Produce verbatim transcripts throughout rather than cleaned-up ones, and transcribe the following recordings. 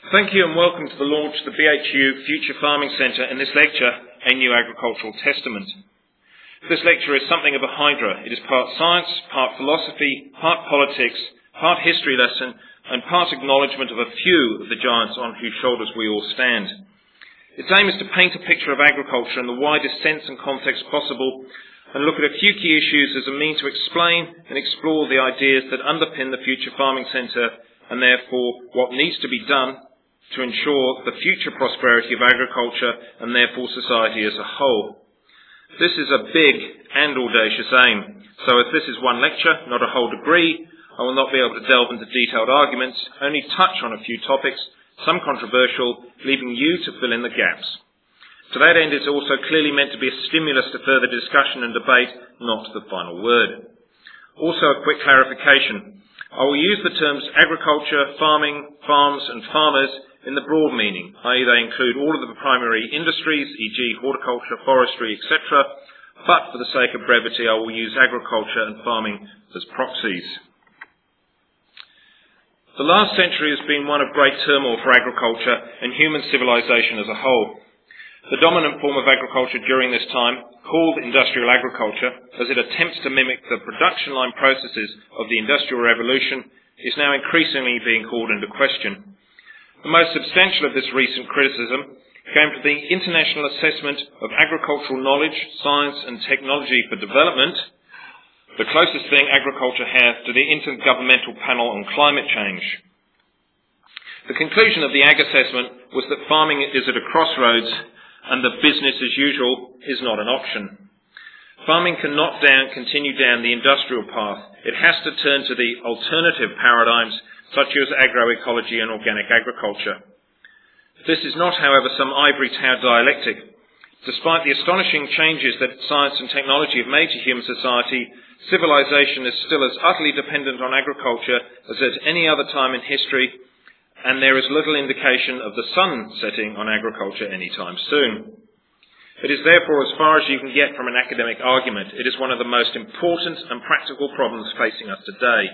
Thank you and welcome to the launch of the B H U Future Farming Centre in this lecture, A New Agricultural Testament. This lecture is something of a hydra. It is part science, part philosophy, part politics, part history lesson, and part acknowledgement of a few of the giants on whose shoulders we all stand. Its aim is to paint a picture of agriculture in the widest sense and context possible, and look at a few key issues as a means to explain and explore the ideas that underpin the Future Farming Centre, and therefore what needs to be done to ensure the future prosperity of agriculture and therefore society as a whole. This is a big and audacious aim, so as this is one lecture, not a whole degree, I will not be able to delve into detailed arguments, only touch on a few topics, some controversial, leaving you to fill in the gaps. To that end, it's also clearly meant to be a stimulus to further discussion and debate, not the final word. Also, a quick clarification. I will use the terms agriculture, farming, farms and farmers in the broad meaning, that is they include all of the primary industries, for example horticulture, forestry, et cetera, but for the sake of brevity I will use agriculture and farming as proxies. The last century has been one of great turmoil for agriculture and human civilization as a whole. The dominant form of agriculture during this time, called industrial agriculture, as it attempts to mimic the production line processes of the Industrial Revolution, is now increasingly being called into question. The most substantial of this recent criticism came from the International Assessment of Agricultural Knowledge, Science and Technology for Development, the closest thing agriculture has to the Intergovernmental Panel on Climate Change. The conclusion of the Ag Assessment was that farming is at a crossroads and that business as usual is not an option. Farming cannot down, continue down the industrial path. It has to turn to the alternative paradigms such as agroecology and organic agriculture. This is not, however, some ivory tower dialectic. Despite the astonishing changes that science and technology have made to human society, civilization is still as utterly dependent on agriculture as at any other time in history, and there is little indication of the sun setting on agriculture anytime soon. It is therefore as far as you can get from an academic argument. It is one of the most important and practical problems facing us today.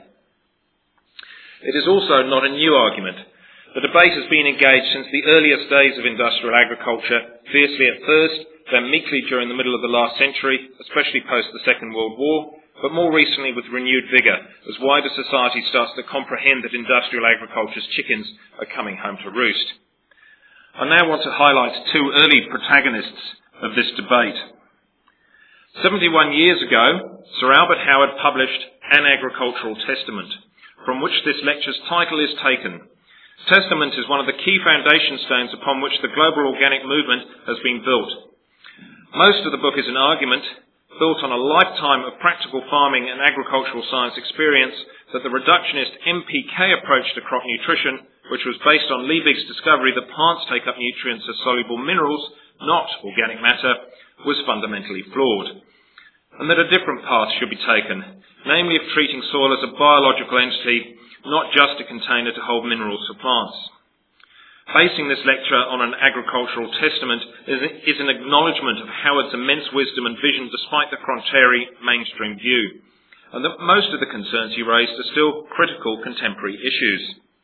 It is also not a new argument. The debate has been engaged since the earliest days of industrial agriculture, fiercely at first, then meekly during the middle of the last century, especially post the Second World War, but more recently with renewed vigour, as wider society starts to comprehend that industrial agriculture's chickens are coming home to roost. I now want to highlight two early protagonists of this debate. seventy-one years ago, Sir Albert Howard published An Agricultural Testament, from which this lecture's title is taken. Testament is one of the key foundation stones upon which the global organic movement has been built. Most of the book is an argument built on a lifetime of practical farming and agricultural science experience that the reductionist M P K approach to crop nutrition, which was based on Liebig's discovery that plants take up nutrients as soluble minerals, not organic matter, was fundamentally flawed, and that a different path should be taken, namely of treating soil as a biological entity, not just a container to hold minerals for plants. Basing this lecture on an agricultural testament is an acknowledgement of Howard's immense wisdom and vision despite the contrary mainstream view, and that most of the concerns he raised are still critical contemporary issues.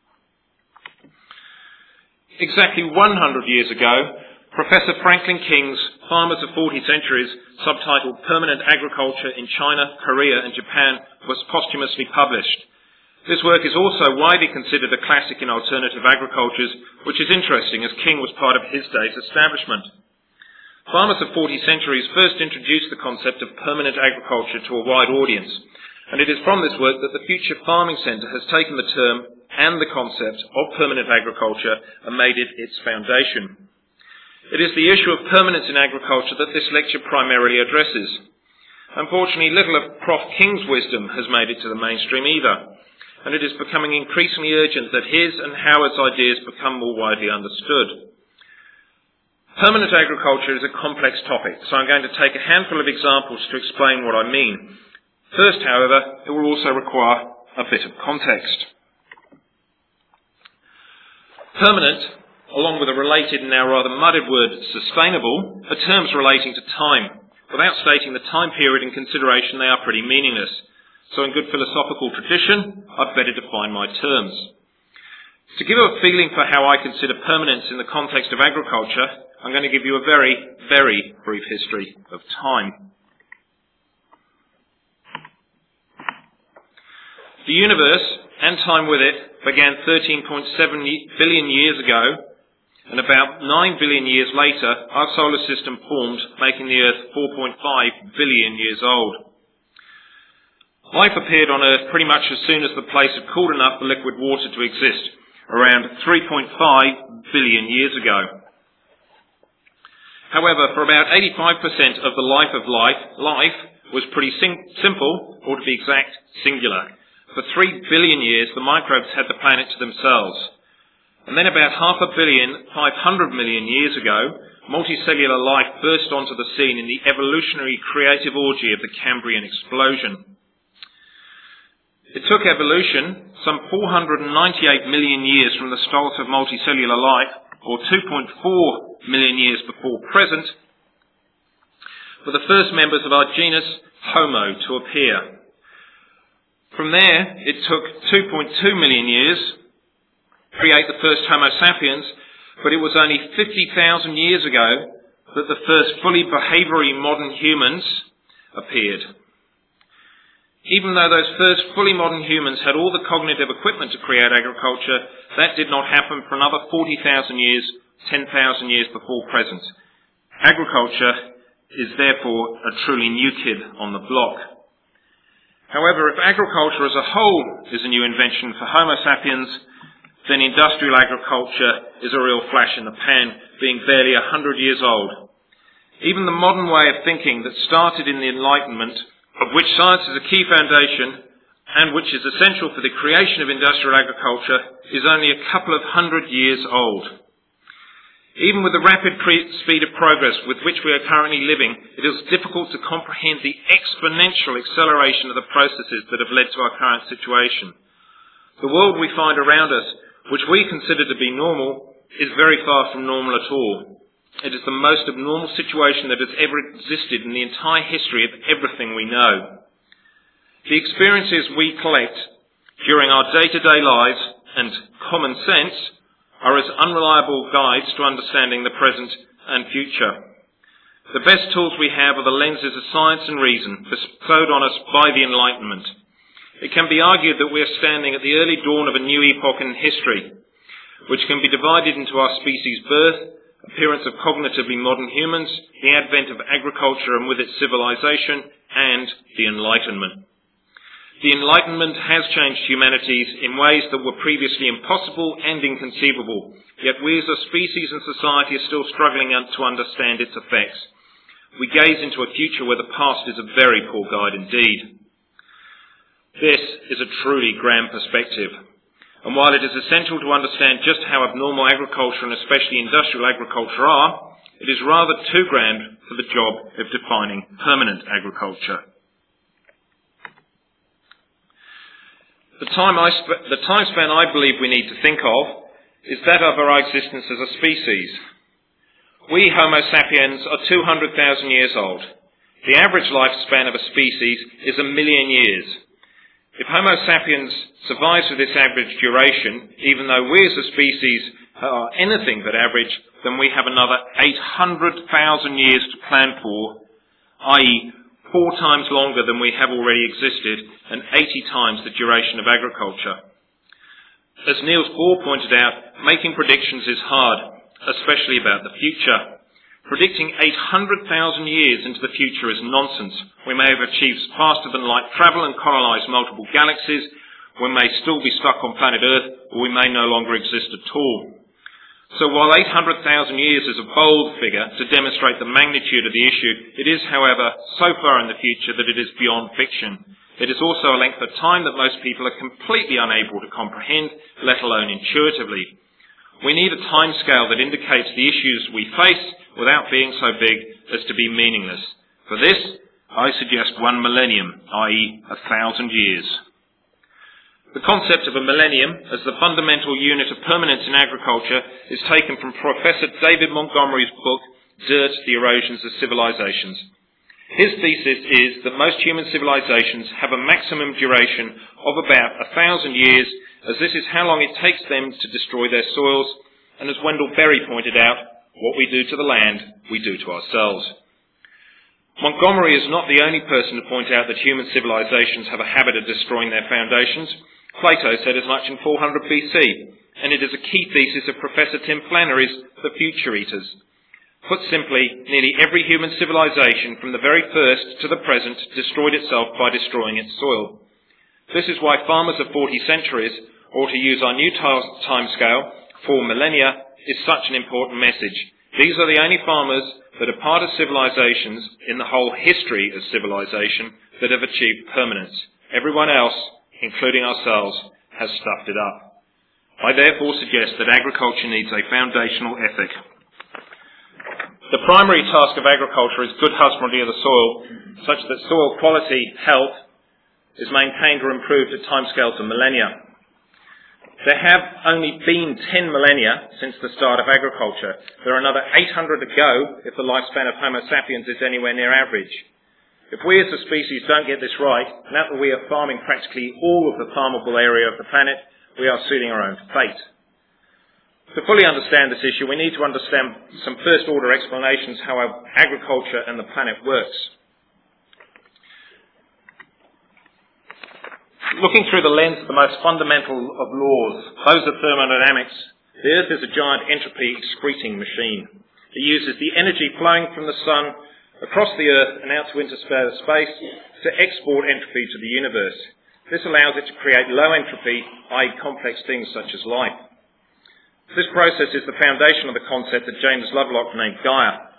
Exactly one hundred years ago, Professor Franklin King's Farmers of forty Centuries, subtitled Permanent Agriculture in China, Korea and Japan, was posthumously published. This work is also widely considered a classic in alternative agricultures, which is interesting as King was part of his day's establishment. Farmers of forty Centuries first introduced the concept of permanent agriculture to a wide audience, and it is from this work that the Future Farming Centre has taken the term and the concept of permanent agriculture and made it its foundation. It is the issue of permanence in agriculture that this lecture primarily addresses. Unfortunately, little of Professor King's wisdom has made it to the mainstream either, and it is becoming increasingly urgent that his and Howard's ideas become more widely understood. Permanent agriculture is a complex topic, so I'm going to take a handful of examples to explain what I mean. First, however, it will also require a bit of context. Permanent, along with a related and now rather mudded word, sustainable, are terms relating to time. Without stating the time period in consideration, they are pretty meaningless. So in good philosophical tradition, I'd better define my terms. To give a feeling for how I consider permanence in the context of agriculture, I'm going to give you a very, very brief history of time. The universe, and time with it, began thirteen point seven billion years ago, and about nine billion years later, our solar system formed, making the Earth four point five billion years old. Life appeared on Earth pretty much as soon as the place had cooled enough for liquid water to exist, around three point five billion years ago. However, for about eighty-five percent of the life of life, life was pretty sim- simple, or to be exact, singular. For three billion years, the microbes had the planet to themselves. And then about half a billion, five hundred million years ago, multicellular life burst onto the scene in the evolutionary creative orgy of the Cambrian explosion. It took evolution some four hundred ninety-eight million years from the start of multicellular life, or two point four million years before present, for the first members of our genus Homo to appear. From there, it took two point two million years to create the first Homo sapiens, but it was only fifty thousand years ago that the first fully behaviourally modern humans appeared. Even though those first fully modern humans had all the cognitive equipment to create agriculture, that did not happen for another forty thousand years, ten thousand years before present. Agriculture is therefore a truly new kid on the block. However, if agriculture as a whole is a new invention for Homo sapiens, then industrial agriculture is a real flash in the pan, being barely a hundred years old. Even the modern way of thinking that started in the Enlightenment, of which science is a key foundation and which is essential for the creation of industrial agriculture, is only a couple of hundred years old. Even with the rapid pre- speed of progress with which we are currently living, it is difficult to comprehend the exponential acceleration of the processes that have led to our current situation. The world we find around us, which we consider to be normal, is very far from normal at all. It is the most abnormal situation that has ever existed in the entire history of everything we know. The experiences we collect during our day-to-day lives and common sense are as unreliable guides to understanding the present and future. The best tools we have are the lenses of science and reason bestowed on us by the Enlightenment. It can be argued that we are standing at the early dawn of a new epoch in history, which can be divided into our species' birth, appearance of cognitively modern humans, the advent of agriculture and with its civilization, and the Enlightenment. The Enlightenment has changed humanities in ways that were previously impossible and inconceivable, yet we as a species and society are still struggling to understand its effects. We gaze into a future where the past is a very poor guide indeed. This is a truly grand perspective, and while it is essential to understand just how abnormal agriculture and especially industrial agriculture are, it is rather too grand for the job of defining permanent agriculture. The time, I sp- the time span I believe we need to think of is that of our existence as a species. We, Homo sapiens, are two hundred thousand years old. The average lifespan of a species is a million years. If Homo sapiens survives with this average duration, even though we as a species are anything but average, then we have another eight hundred thousand years to plan for, that is four times longer than we have already existed and eighty times the duration of agriculture. As Niels Bohr pointed out, making predictions is hard, especially about the future. Predicting eight hundred thousand years into the future is nonsense. We may have achieved faster than light travel and colonized multiple galaxies. We may still be stuck on planet Earth, or we may no longer exist at all. So while eight hundred thousand years is a bold figure to demonstrate the magnitude of the issue, it is, however, so far in the future that it is beyond fiction. It is also a length of time that most people are completely unable to comprehend, let alone intuitively. We need a timescale that indicates the issues we face without being so big as to be meaningless. For this, I suggest one millennium, that is a thousand years. The concept of a millennium as the fundamental unit of permanence in agriculture is taken from Professor David Montgomery's book, Dirt, the Erosions of Civilizations. His thesis is that most human civilizations have a maximum duration of about a thousand years as this is how long it takes them to destroy their soils, and as Wendell Berry pointed out, what we do to the land, we do to ourselves. Montgomery is not the only person to point out that human civilizations have a habit of destroying their foundations. Plato said as much in four hundred B C, and it is a key thesis of Professor Tim Flannery's The Future Eaters. Put simply, nearly every human civilization from the very first to the present destroyed itself by destroying its soil. This is why farmers of forty centuries, or to use our new timescale, four millennia, is such an important message. These are the only farmers that are part of civilizations in the whole history of civilization that have achieved permanence. Everyone else, including ourselves, has stuffed it up. I therefore suggest that agriculture needs a foundational ethic. The primary task of agriculture is good husbandry of the soil, such that soil quality, health, is maintained or improved at timescales of millennia. There have only been ten millennia since the start of agriculture. There are another eight hundred to go if the lifespan of Homo sapiens is anywhere near average. If we as a species don't get this right, now that we are farming practically all of the farmable area of the planet, we are sealing our own fate. To fully understand this issue, we need to understand some first-order explanations how our agriculture and the planet works. Looking through the lens of the most fundamental of laws, those of thermodynamics, the Earth is a giant entropy excreting machine. It uses the energy flowing from the sun across the Earth and out to interstellar space to export entropy to the universe. This allows it to create low entropy, that is complex things such as life. This process is the foundation of the concept that James Lovelock named Gaia.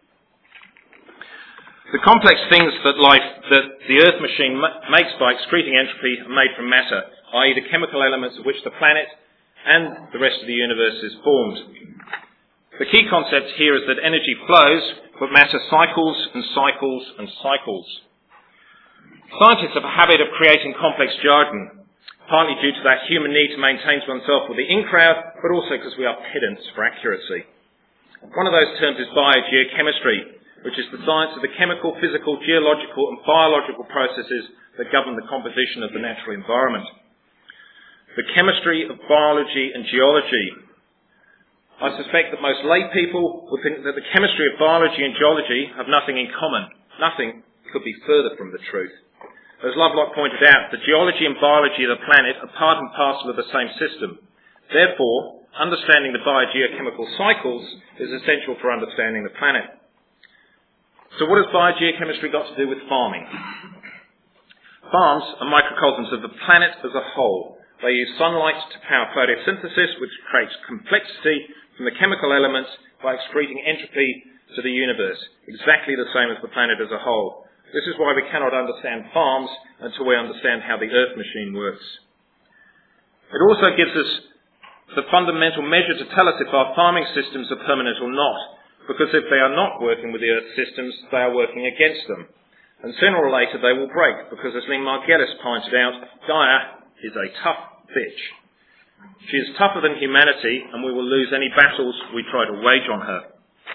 The complex things that life, that the Earth machine ma- makes by excreting entropy are made from matter, that is the chemical elements of which the planet and the rest of the universe is formed. The key concept here is that energy flows, but matter cycles and cycles and cycles. Scientists have a habit of creating complex jargon, partly due to that human need to maintain oneself with the in-crowd, but also because we are pedants for accuracy. One of those terms is biogeochemistry, which is the science of the chemical, physical, geological and biological processes that govern the composition of the natural environment. The chemistry of biology and geology. I suspect that most lay people would think that the chemistry of biology and geology have nothing in common. Nothing could be further from the truth. As Lovelock pointed out, the geology and biology of the planet are part and parcel of the same system. Therefore, understanding the biogeochemical cycles is essential for understanding the planet. So what has biogeochemistry got to do with farming? Farms are microcosms of the planet as a whole. They use sunlight to power photosynthesis, which creates complexity from the chemical elements by excreting entropy to the universe, exactly the same as the planet as a whole. This is why we cannot understand farms until we understand how the Earth machine works. It also gives us the fundamental measure to tell us if our farming systems are permanent or not. Because if they are not working with the Earth systems, they are working against them. And sooner or later they will break, because as Lynn Margulis pointed out, Gaia is a tough bitch. She is tougher than humanity, and we will lose any battles we try to wage on her.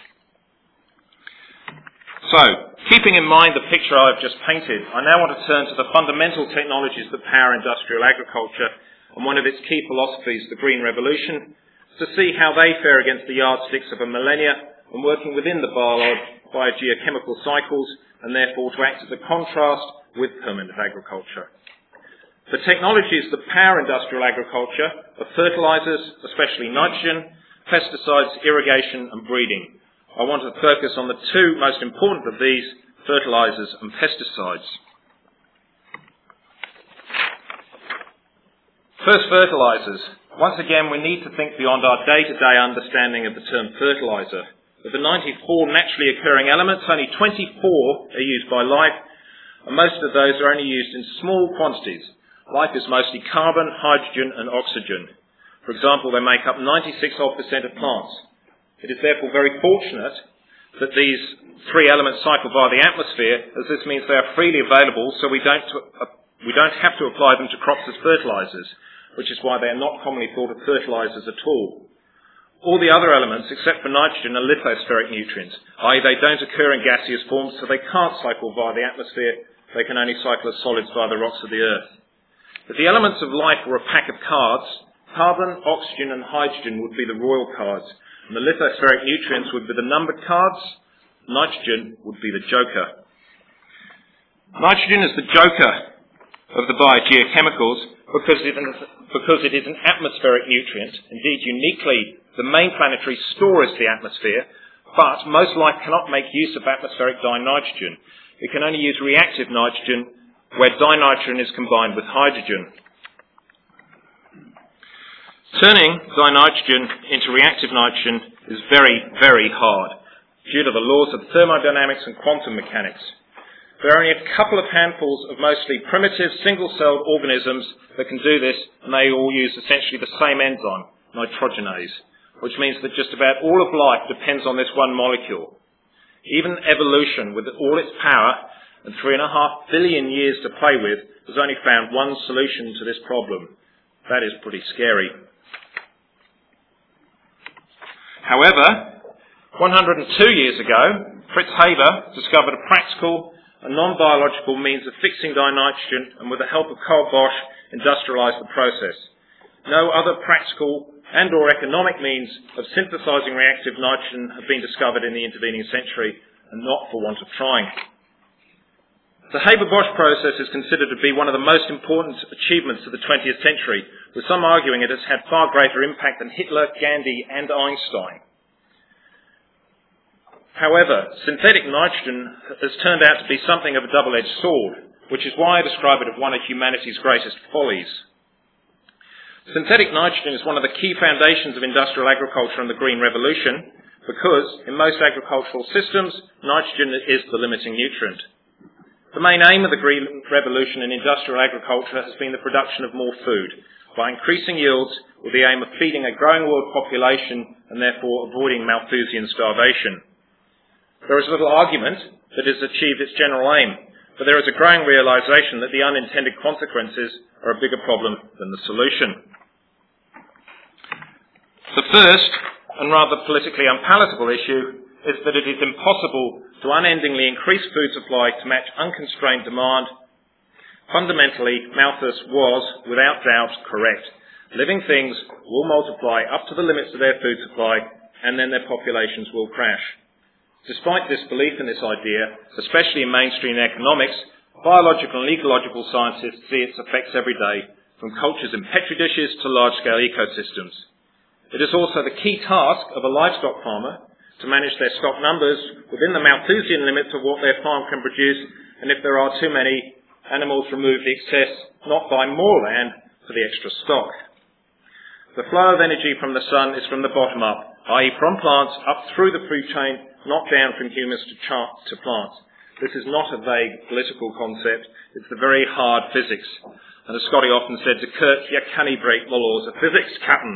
So, keeping in mind the picture I've just painted, I now want to turn to the fundamental technologies that power industrial agriculture, and one of its key philosophies, the Green Revolution, to see how they fare against the yardsticks of a millennia, and working within the biogeochemical cycles, and therefore to act as a contrast with permanent agriculture. The technologies that power industrial agriculture are fertilizers, especially nitrogen, pesticides, irrigation and breeding. I want to focus on the two most important of these, fertilizers and pesticides. First, fertilizers. Once again, we need to think beyond our day-to-day understanding of the term fertilizer. Of the ninety-four naturally occurring elements, only twenty-four are used by life, and most of those are only used in small quantities. Life is mostly carbon, hydrogen and oxygen. For example, they make up ninety-six odd percent of plants. It is therefore very fortunate that these three elements cycle via the atmosphere, as this means they are freely available, so we don't, uh, we don't have to apply them to crops as fertilizers, which is why they are not commonly thought of fertilizers at all. All the other elements, except for nitrogen, are lithospheric nutrients, that is they don't occur in gaseous forms, so they can't cycle via the atmosphere. They can only cycle as solids via the rocks of the Earth. If the elements of life were a pack of cards, carbon, oxygen and hydrogen would be the royal cards, and the lithospheric nutrients would be the numbered cards. Nitrogen would be the joker. Nitrogen is the joker of the biogeochemicals because it, is, because it is an atmospheric nutrient. Indeed, uniquely, the main planetary store is the atmosphere, but most life cannot make use of atmospheric dinitrogen. It can only use reactive nitrogen where dinitrogen is combined with hydrogen. Turning dinitrogen into reactive nitrogen is very, very hard due to the laws of thermodynamics and quantum mechanics. There are only a couple of handfuls of mostly primitive single-celled organisms that can do this, and they all use essentially the same enzyme, nitrogenase, which means that just about all of life depends on this one molecule. Even evolution, with all its power and three and a half billion years to play with, has only found one solution to this problem. That is pretty scary. However, one hundred two years ago, Fritz Haber discovered a practical and non-biological means of fixing dinitrogen, and with the help of Carl Bosch, industrialized the process. No other practical and or economic means of synthesizing reactive nitrogen have been discovered in the intervening century, and not for want of trying. The Haber-Bosch process is considered to be one of the most important achievements of the twentieth century, with some arguing it has had far greater impact than Hitler, Gandhi and Einstein. However, synthetic nitrogen has turned out to be something of a double-edged sword, which is why I describe it as one of humanity's greatest follies. Synthetic nitrogen is one of the key foundations of industrial agriculture and the Green Revolution, because in most agricultural systems, nitrogen is the limiting nutrient. The main aim of the Green Revolution in industrial agriculture has been the production of more food, by increasing yields with the aim of feeding a growing world population and therefore avoiding Malthusian starvation. There is little argument that it has achieved its general aim, but there is a growing realization that the unintended consequences are a bigger problem than the solution. The first, and rather politically unpalatable issue, is that it is impossible to unendingly increase food supply to match unconstrained demand. Fundamentally, Malthus was, without doubt, correct. Living things will multiply up to the limits of their food supply, and then their populations will crash. Despite this belief in this idea, especially in mainstream economics, biological and ecological scientists see its effects every day, from cultures in petri dishes to large-scale ecosystems. It is also the key task of a livestock farmer to manage their stock numbers within the Malthusian limits of what their farm can produce, and if there are too many animals, remove the excess, not buy more land for the extra stock. The flow of energy from the sun is from the bottom up, that is from plants up through the food chain, not down from humans to, char- to plants. This is not a vague political concept, it's the very hard physics. And as Scotty often said to Kurt, you can't break the laws of physics, Captain.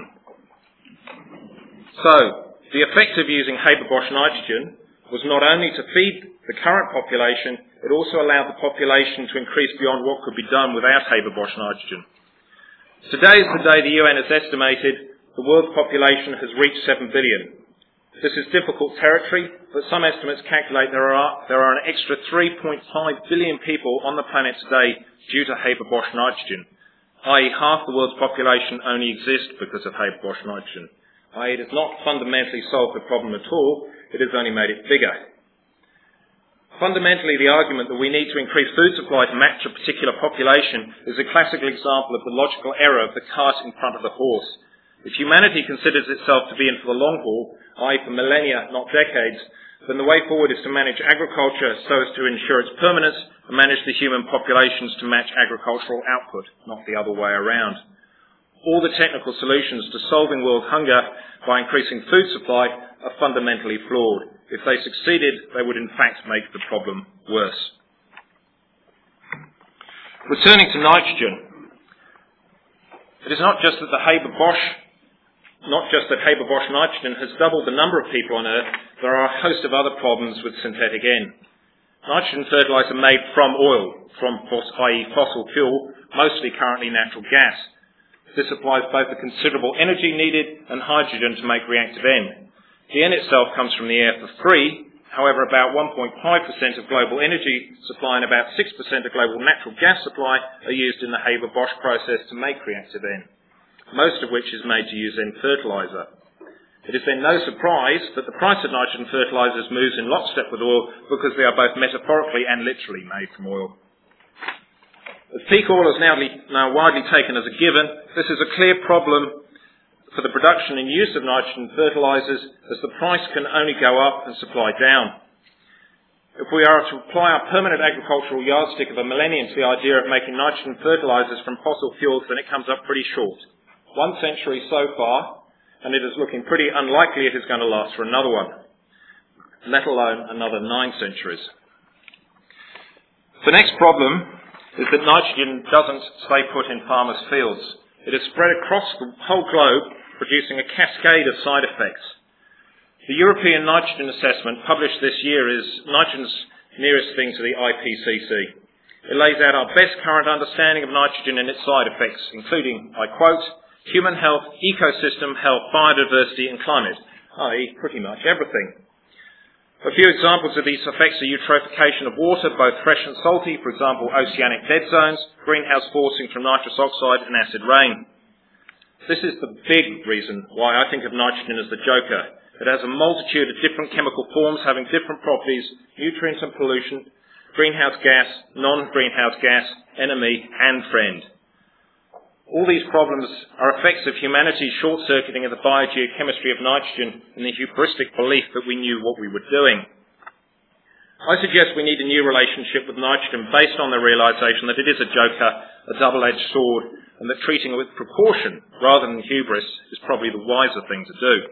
So, the effect of using Haber-Bosch nitrogen was not only to feed the current population, it also allowed the population to increase beyond what could be done without Haber-Bosch nitrogen. Today is the day the U N has estimated the world's population has reached seven billion. This is difficult territory, but some estimates calculate there are, there are an extra three point five billion people on the planet today due to Haber-Bosch nitrogen, that is half the world's population only exists because of Haber-Bosch nitrogen. that is, it has not fundamentally solved the problem at all, it has only made it bigger. Fundamentally, the argument that we need to increase food supply to match a particular population is a classical example of the logical error of the cart in front of the horse. If humanity considers itself to be in for the long haul, that is for millennia, not decades, then the way forward is to manage agriculture so as to ensure its permanence and manage the human populations to match agricultural output, not the other way around. All the technical solutions to solving world hunger by increasing food supply are fundamentally flawed. If they succeeded, they would in fact make the problem worse. Returning to nitrogen, it is not just that the Haber-Bosch, not just that Haber-Bosch nitrogen has doubled the number of people on Earth, there are a host of other problems with synthetic N. Nitrogen fertilizer made from oil, from that is fossil fuel, mostly currently natural gas. This applies both the considerable energy needed and hydrogen to make reactive N. The N itself comes from the air for free, However, about one point five percent of global energy supply and about six percent of global natural gas supply are used in the Haber-Bosch process to make reactive N, most of which is made to use N fertiliser. It is then no surprise that the price of nitrogen fertilisers moves in lockstep with oil because they are both metaphorically and literally made from oil. As peak oil is now, now widely taken as a given, this is a clear problem for the production and use of nitrogen fertilisers, as the price can only go up and supply down. If we are to apply our permanent agricultural yardstick of a millennium to the idea of making nitrogen fertilisers from fossil fuels, then it comes up pretty short. One century so far, and it is looking pretty unlikely it is going to last for another one, let alone another nine centuries. The next problem is that nitrogen doesn't stay put in farmers' fields. It is spread across the whole globe, producing a cascade of side effects. The European Nitrogen Assessment published this year is nitrogen's nearest thing to the I P C C. It lays out our best current understanding of nitrogen and its side effects, including, I quote, human health, ecosystem health, biodiversity and climate, that is pretty much everything. A few examples of these effects are eutrophication of water, both fresh and salty, for example, oceanic dead zones, greenhouse forcing from nitrous oxide and acid rain. This is the big reason why I think of nitrogen as the joker. It has a multitude of different chemical forms having different properties, nutrients and pollution, greenhouse gas, non-greenhouse gas, enemy and friend. All these problems are effects of humanity's short-circuiting of the biogeochemistry of nitrogen and the hubristic belief that we knew what we were doing. I suggest we need a new relationship with nitrogen based on the realisation that it is a joker, a double-edged sword, and that treating it with precaution rather than hubris is probably the wiser thing to do.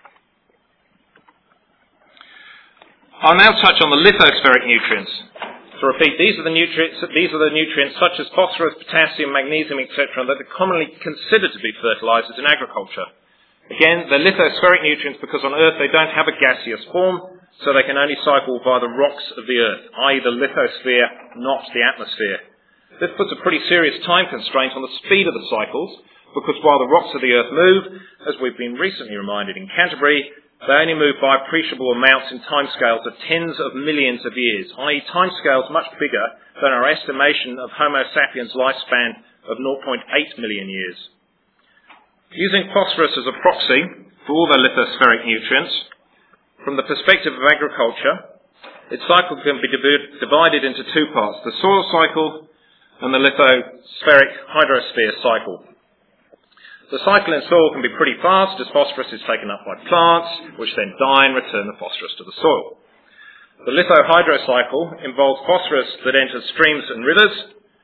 I'll now touch on the lithospheric nutrients. To repeat, these are the nutrients, these are the nutrients such as phosphorus, potassium, magnesium, et cetera, that are commonly considered to be fertilisers in agriculture. Again, they're lithospheric nutrients because on Earth they don't have a gaseous form, so they can only cycle via the rocks of the Earth, that is the lithosphere, not the atmosphere. This puts a pretty serious time constraint on the speed of the cycles, because while the rocks of the Earth move, as we've been recently reminded in Canterbury, they only move by appreciable amounts in timescales of tens of millions of years, that is timescales much bigger than our estimation of Homo sapiens' lifespan of zero point eight million years. Using phosphorus as a proxy for all the lithospheric nutrients, from the perspective of agriculture, its cycle can be divided into two parts, the soil cycle and the lithospheric hydrosphere cycle. The cycle in soil can be pretty fast as phosphorus is taken up by plants, which then die and return the phosphorus to the soil. The lithohydrocycle involves phosphorus that enters streams and rivers,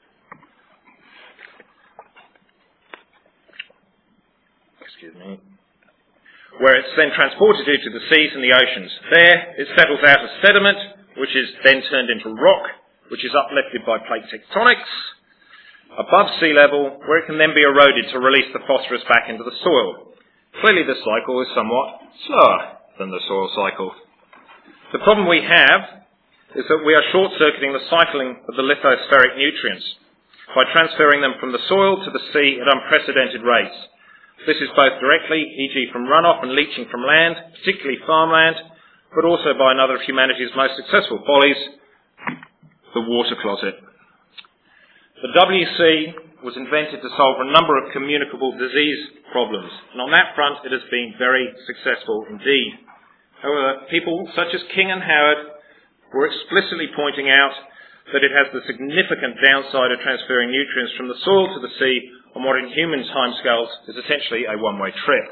excuse me, where it's then transported into the seas and the oceans. There, it settles out as sediment, which is then turned into rock, which is uplifted by plate tectonics, above sea level, where it can then be eroded to release the phosphorus back into the soil. Clearly this cycle is somewhat slower than the soil cycle. The problem we have is that we are short-circuiting the cycling of the lithospheric nutrients by transferring them from the soil to the sea at unprecedented rates. This is both directly, for example from runoff and leaching from land, particularly farmland, but also by another of humanity's most successful follies, the water closet. The W C was invented to solve a number of communicable disease problems, and on that front it has been very successful indeed. However, people such as King and Howard were explicitly pointing out that it has the significant downside of transferring nutrients from the soil to the sea on what in human timescales is essentially a one-way trip.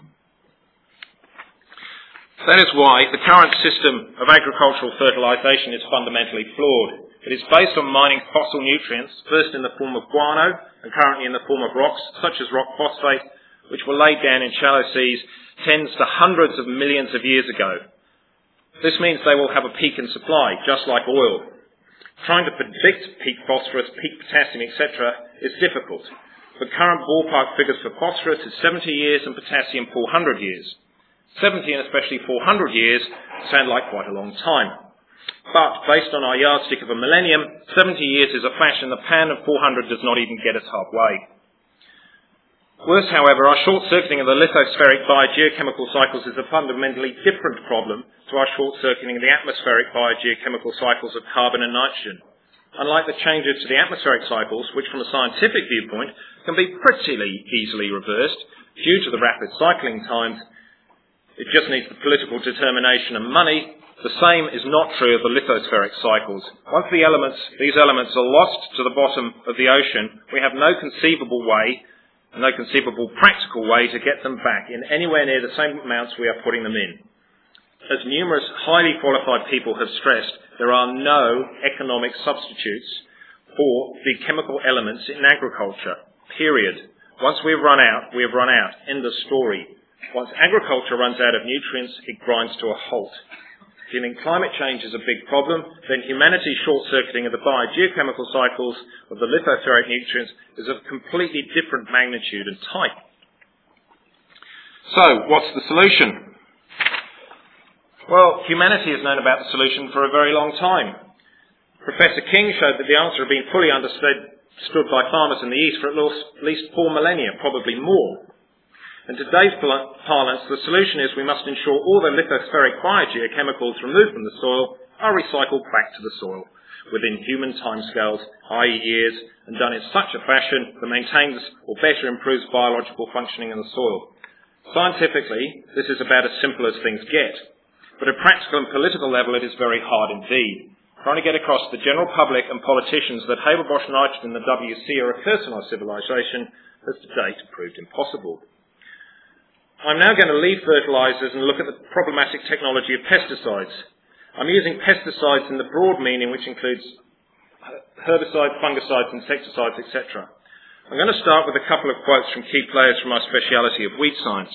That is why the current system of agricultural fertilisation is fundamentally flawed. It is based on mining fossil nutrients, first in the form of guano and currently in the form of rocks, such as rock phosphate, which were laid down in shallow seas tens to hundreds of millions of years ago. This means they will have a peak in supply, just like oil. Trying to predict peak phosphorus, peak potassium, et cetera is difficult. The current ballpark figures for phosphorus is seventy years and potassium four hundred years. seventy and especially four hundred years sound like quite a long time. But, based on our yardstick of a millennium, seventy years is a flash in the pan and four hundred does not even get us halfway. Worse, however, our short-circuiting of the lithospheric biogeochemical cycles is a fundamentally different problem to our short-circuiting of the atmospheric biogeochemical cycles of carbon and nitrogen. Unlike the changes to the atmospheric cycles, which from a scientific viewpoint can be pretty easily reversed due to the rapid cycling times, it just needs the political determination and money. The same is not true of the lithospheric cycles. Once the elements, these elements are lost to the bottom of the ocean, we have no conceivable way, no conceivable practical way to get them back in anywhere near the same amounts we are putting them in. As numerous highly qualified people have stressed, there are no economic substitutes for the chemical elements in agriculture, period. Once we have run out, we have run out. End of story. Once agriculture runs out of nutrients, it grinds to a halt. Feeling climate change is a big problem, then humanity's short-circuiting of the biogeochemical cycles of the lithospheric nutrients is of completely different magnitude and type. So, what's the solution? Well, humanity has known about the solution for a very long time. Professor King showed that the answer had been fully understood by farmers in the East for at least four millennia, probably more. In today's parlance, the solution is we must ensure all the lithospheric biogeochemicals removed from the soil are recycled back to the soil within human timescales, that is years, and done in such a fashion that maintains or better improves biological functioning in the soil. Scientifically, this is about as simple as things get, but at practical and political level it is very hard indeed. Trying to get across to the general public and politicians that Haber-Bosch nitrogen and the W C are a curse on our civilization has to date proved impossible. I'm now going to leave fertilisers and look at the problematic technology of pesticides. I'm using pesticides in the broad meaning, which includes herbicides, fungicides, insecticides, et cetera. I'm going to start with a couple of quotes from key players from our speciality of weed science.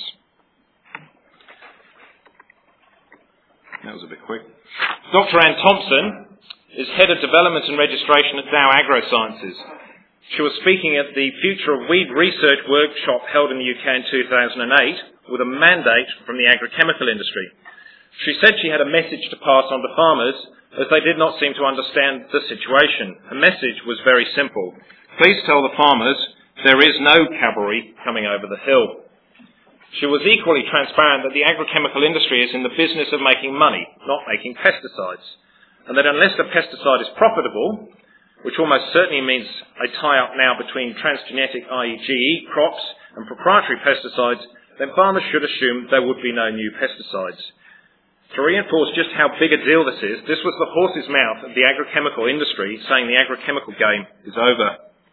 That was a bit quick. Doctor Anne Thompson is Head of Development and Registration at Dow AgroSciences. She was speaking at the Future of Weed Research workshop held in the U K in two thousand eight with a mandate from the agrochemical industry. She said she had a message to pass on to farmers as they did not seem to understand the situation. Her message was very simple. Please tell the farmers there is no cavalry coming over the hill. She was equally transparent that the agrochemical industry is in the business of making money, not making pesticides, and that unless the pesticide is profitable, which almost certainly means a tie-up now between transgenetic, that is G E, crops and proprietary pesticides, then farmers should assume there would be no new pesticides. To reinforce just how big a deal this is, this was the horse's mouth of the agrochemical industry saying the agrochemical game is over.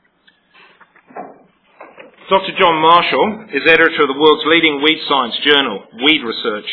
Doctor John Marshall is editor of the world's leading weed science journal, Weed Research.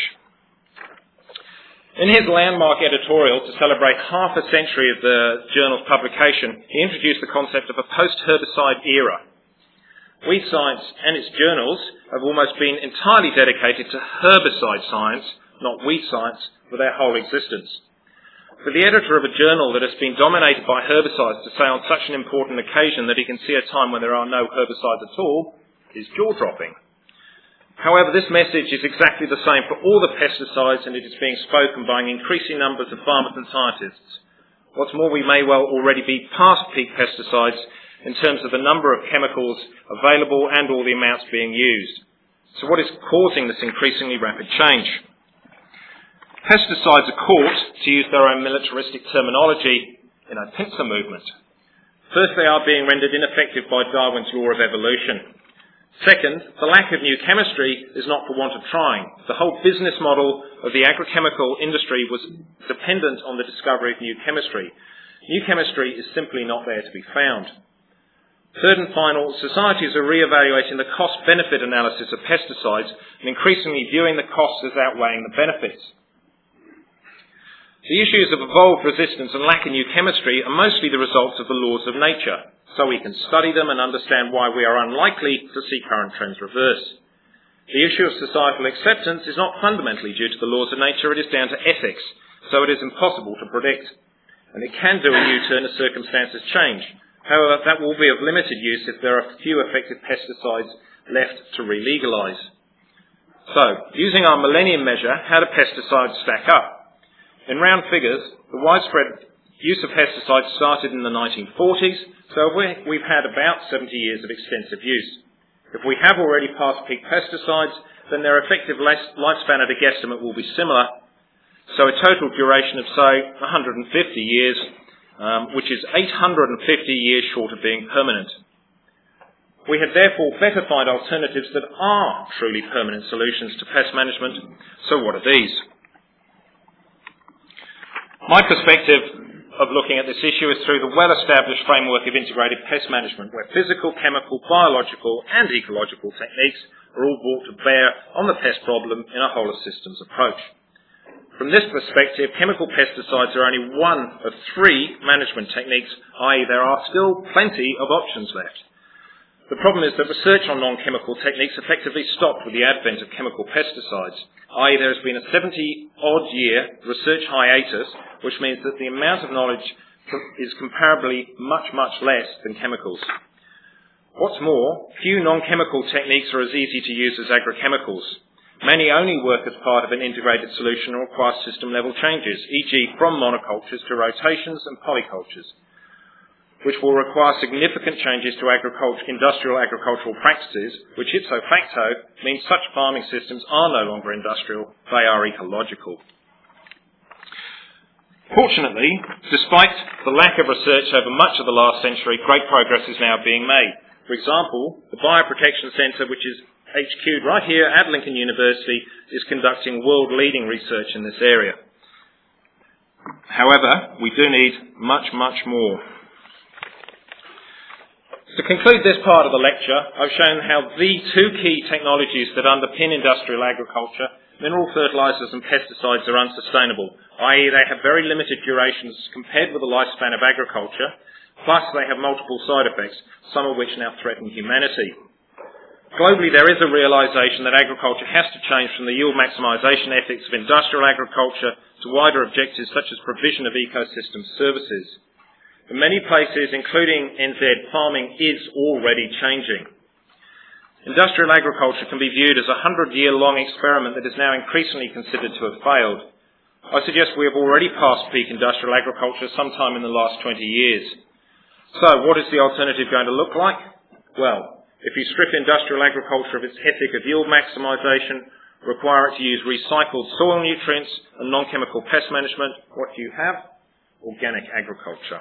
In his landmark editorial to celebrate half a century of the journal's publication, he introduced the concept of a post-herbicide era. Weed science and its journals have almost been entirely dedicated to herbicide science, not weed science, for their whole existence. For the editor of a journal that has been dominated by herbicides to say on such an important occasion that he can see a time when there are no herbicides at all is jaw-dropping. However, this message is exactly the same for all the pesticides, and it is being spoken by increasing numbers of farmers and scientists. What's more, we may well already be past peak pesticides in terms of the number of chemicals available and all the amounts being used. So what is causing this increasingly rapid change? Pesticides are caught, to use their own militaristic terminology, in a pincer movement. First, they are being rendered ineffective by Darwin's law of evolution. Second, the lack of new chemistry is not for want of trying. The whole business model of the agrochemical industry was dependent on the discovery of new chemistry. New chemistry is simply not there to be found. Third and final, societies are re-evaluating the cost-benefit analysis of pesticides and increasingly viewing the costs as outweighing the benefits. The issues of evolved resistance and lack of new chemistry are mostly the results of the laws of nature, so we can study them and understand why we are unlikely to see current trends reverse. The issue of societal acceptance is not fundamentally due to the laws of nature, it is down to ethics, so it is impossible to predict. And it can do a U-turn as circumstances change. However, that will be of limited use if there are few effective pesticides left to re-legalise. So, using our millennium measure, how do pesticides stack up? In round figures, the widespread use of pesticides started in the nineteen forties, so we've had about seventy years of extensive use. If we have already passed peak pesticides, then their effective lifespan at a guesstimate will be similar, so a total duration of, say, one hundred fifty years, um, which is eight hundred fifty years short of being permanent. We had therefore better find alternatives that are truly permanent solutions to pest management. So what are these? My perspective of looking at this issue is through the well-established framework of integrated pest management, where physical, chemical, biological and ecological techniques are all brought to bear on the pest problem in a whole of systems approach. From this perspective, chemical pesticides are only one of three management techniques, that is there are still plenty of options left. The problem is that research on non-chemical techniques effectively stopped with the advent of chemical pesticides, that is there has been a seventy-odd year research hiatus, which means that the amount of knowledge is comparably much, much less than chemicals. What's more, few non-chemical techniques are as easy to use as agrochemicals. Many only work as part of an integrated solution and require system-level changes, for example from monocultures to rotations and polycultures, which will require significant changes to agriculture, industrial agricultural practices, which ipso facto means such farming systems are no longer industrial, they are ecological. Fortunately, despite the lack of research over much of the last century, great progress is now being made. For example, the Bioprotection Centre, which is H Q'd right here at Lincoln University, is conducting world-leading research in this area. However, we do need much, much more. To conclude this part of the lecture, I've shown how the two key technologies that underpin industrial agriculture, mineral fertilisers and pesticides, are unsustainable, that is they have very limited durations compared with the lifespan of agriculture, plus they have multiple side effects, some of which now threaten humanity. Globally, there is a realisation that agriculture has to change from the yield maximisation ethics of industrial agriculture to wider objectives such as provision of ecosystem services. In many places, including N Z, farming is already changing. Industrial agriculture can be viewed as a hundred-year-long experiment that is now increasingly considered to have failed. I suggest we have already passed peak industrial agriculture sometime in the last twenty years. So, what is the alternative going to look like? Well, if you strip industrial agriculture of its ethic of yield maximisation, require it to use recycled soil nutrients and non-chemical pest management, what do you have? Organic agriculture.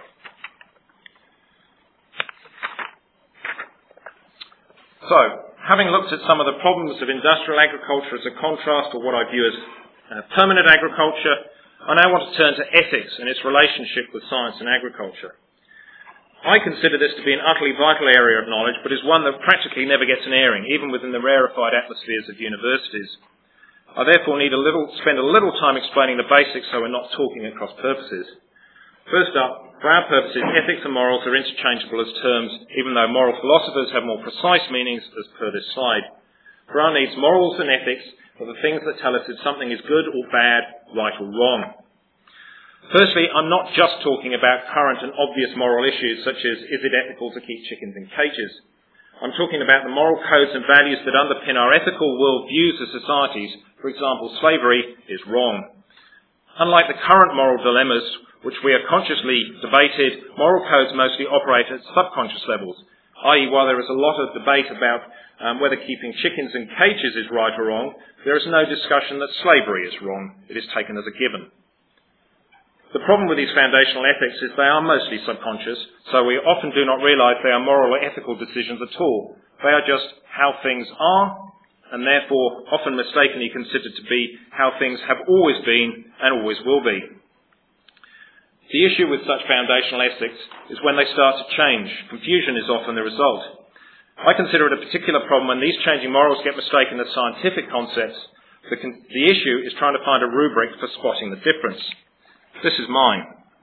So, having looked at some of the problems of industrial agriculture as a contrast to what I view as uh, permanent agriculture, I now want to turn to ethics and its relationship with science and agriculture. I consider this to be an utterly vital area of knowledge, but is one that practically never gets an airing, even within the rarefied atmospheres of universities. I therefore need a little, spend a little time explaining the basics so we're not talking at cross purposes. First up, for our purposes, ethics and morals are interchangeable as terms, even though moral philosophers have more precise meanings as per this slide. For our needs, morals and ethics are the things that tell us if something is good or bad, right or wrong. Firstly, I'm not just talking about current and obvious moral issues such as is it ethical to keep chickens in cages. I'm talking about the moral codes and values that underpin our ethical world views as societies. For example, slavery is wrong. Unlike the current moral dilemmas, which we have consciously debated, moral codes mostly operate at subconscious levels, that is, while there is a lot of debate about um, whether keeping chickens in cages is right or wrong, there is no discussion that slavery is wrong. It is taken as a given. The problem with these foundational ethics is they are mostly subconscious, so we often do not realise they are moral or ethical decisions at all. They are just how things are, and therefore often mistakenly considered to be how things have always been and always will be. The issue with such foundational ethics is when they start to change. Confusion is often the result. I consider it a particular problem when these changing morals get mistaken as scientific concepts. The, con- the issue is trying to find a rubric for spotting the difference. This is mine.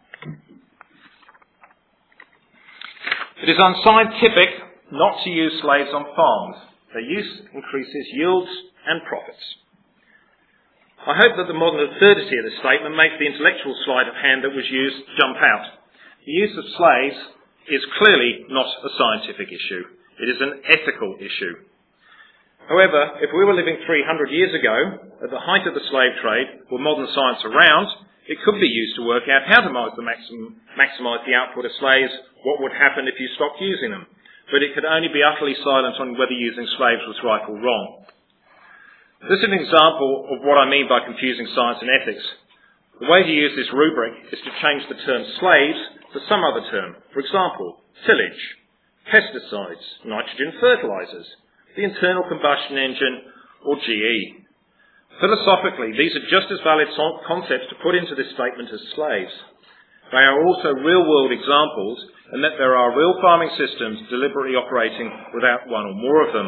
It is unscientific not to use slaves on farms. Their use increases yields and profits. I hope that the modern absurdity of this statement makes the intellectual sleight of hand that was used jump out. The use of slaves is clearly not a scientific issue. It is an ethical issue. However, if we were living three hundred years ago, at the height of the slave trade, with modern science around, it could be used to work out how to maximize the output of slaves, what would happen if you stopped using them. but it could only be utterly silent on whether using slaves was right or wrong. This is an example of what I mean by confusing science and ethics. The way to use this rubric is to change the term slaves to some other term. For example, tillage, pesticides, nitrogen fertilizers, the internal combustion engine, or G E. Philosophically, these are just as valid concepts to put into this statement as slaves. They are also real-world examples, and that there are real farming systems deliberately operating without one or more of them.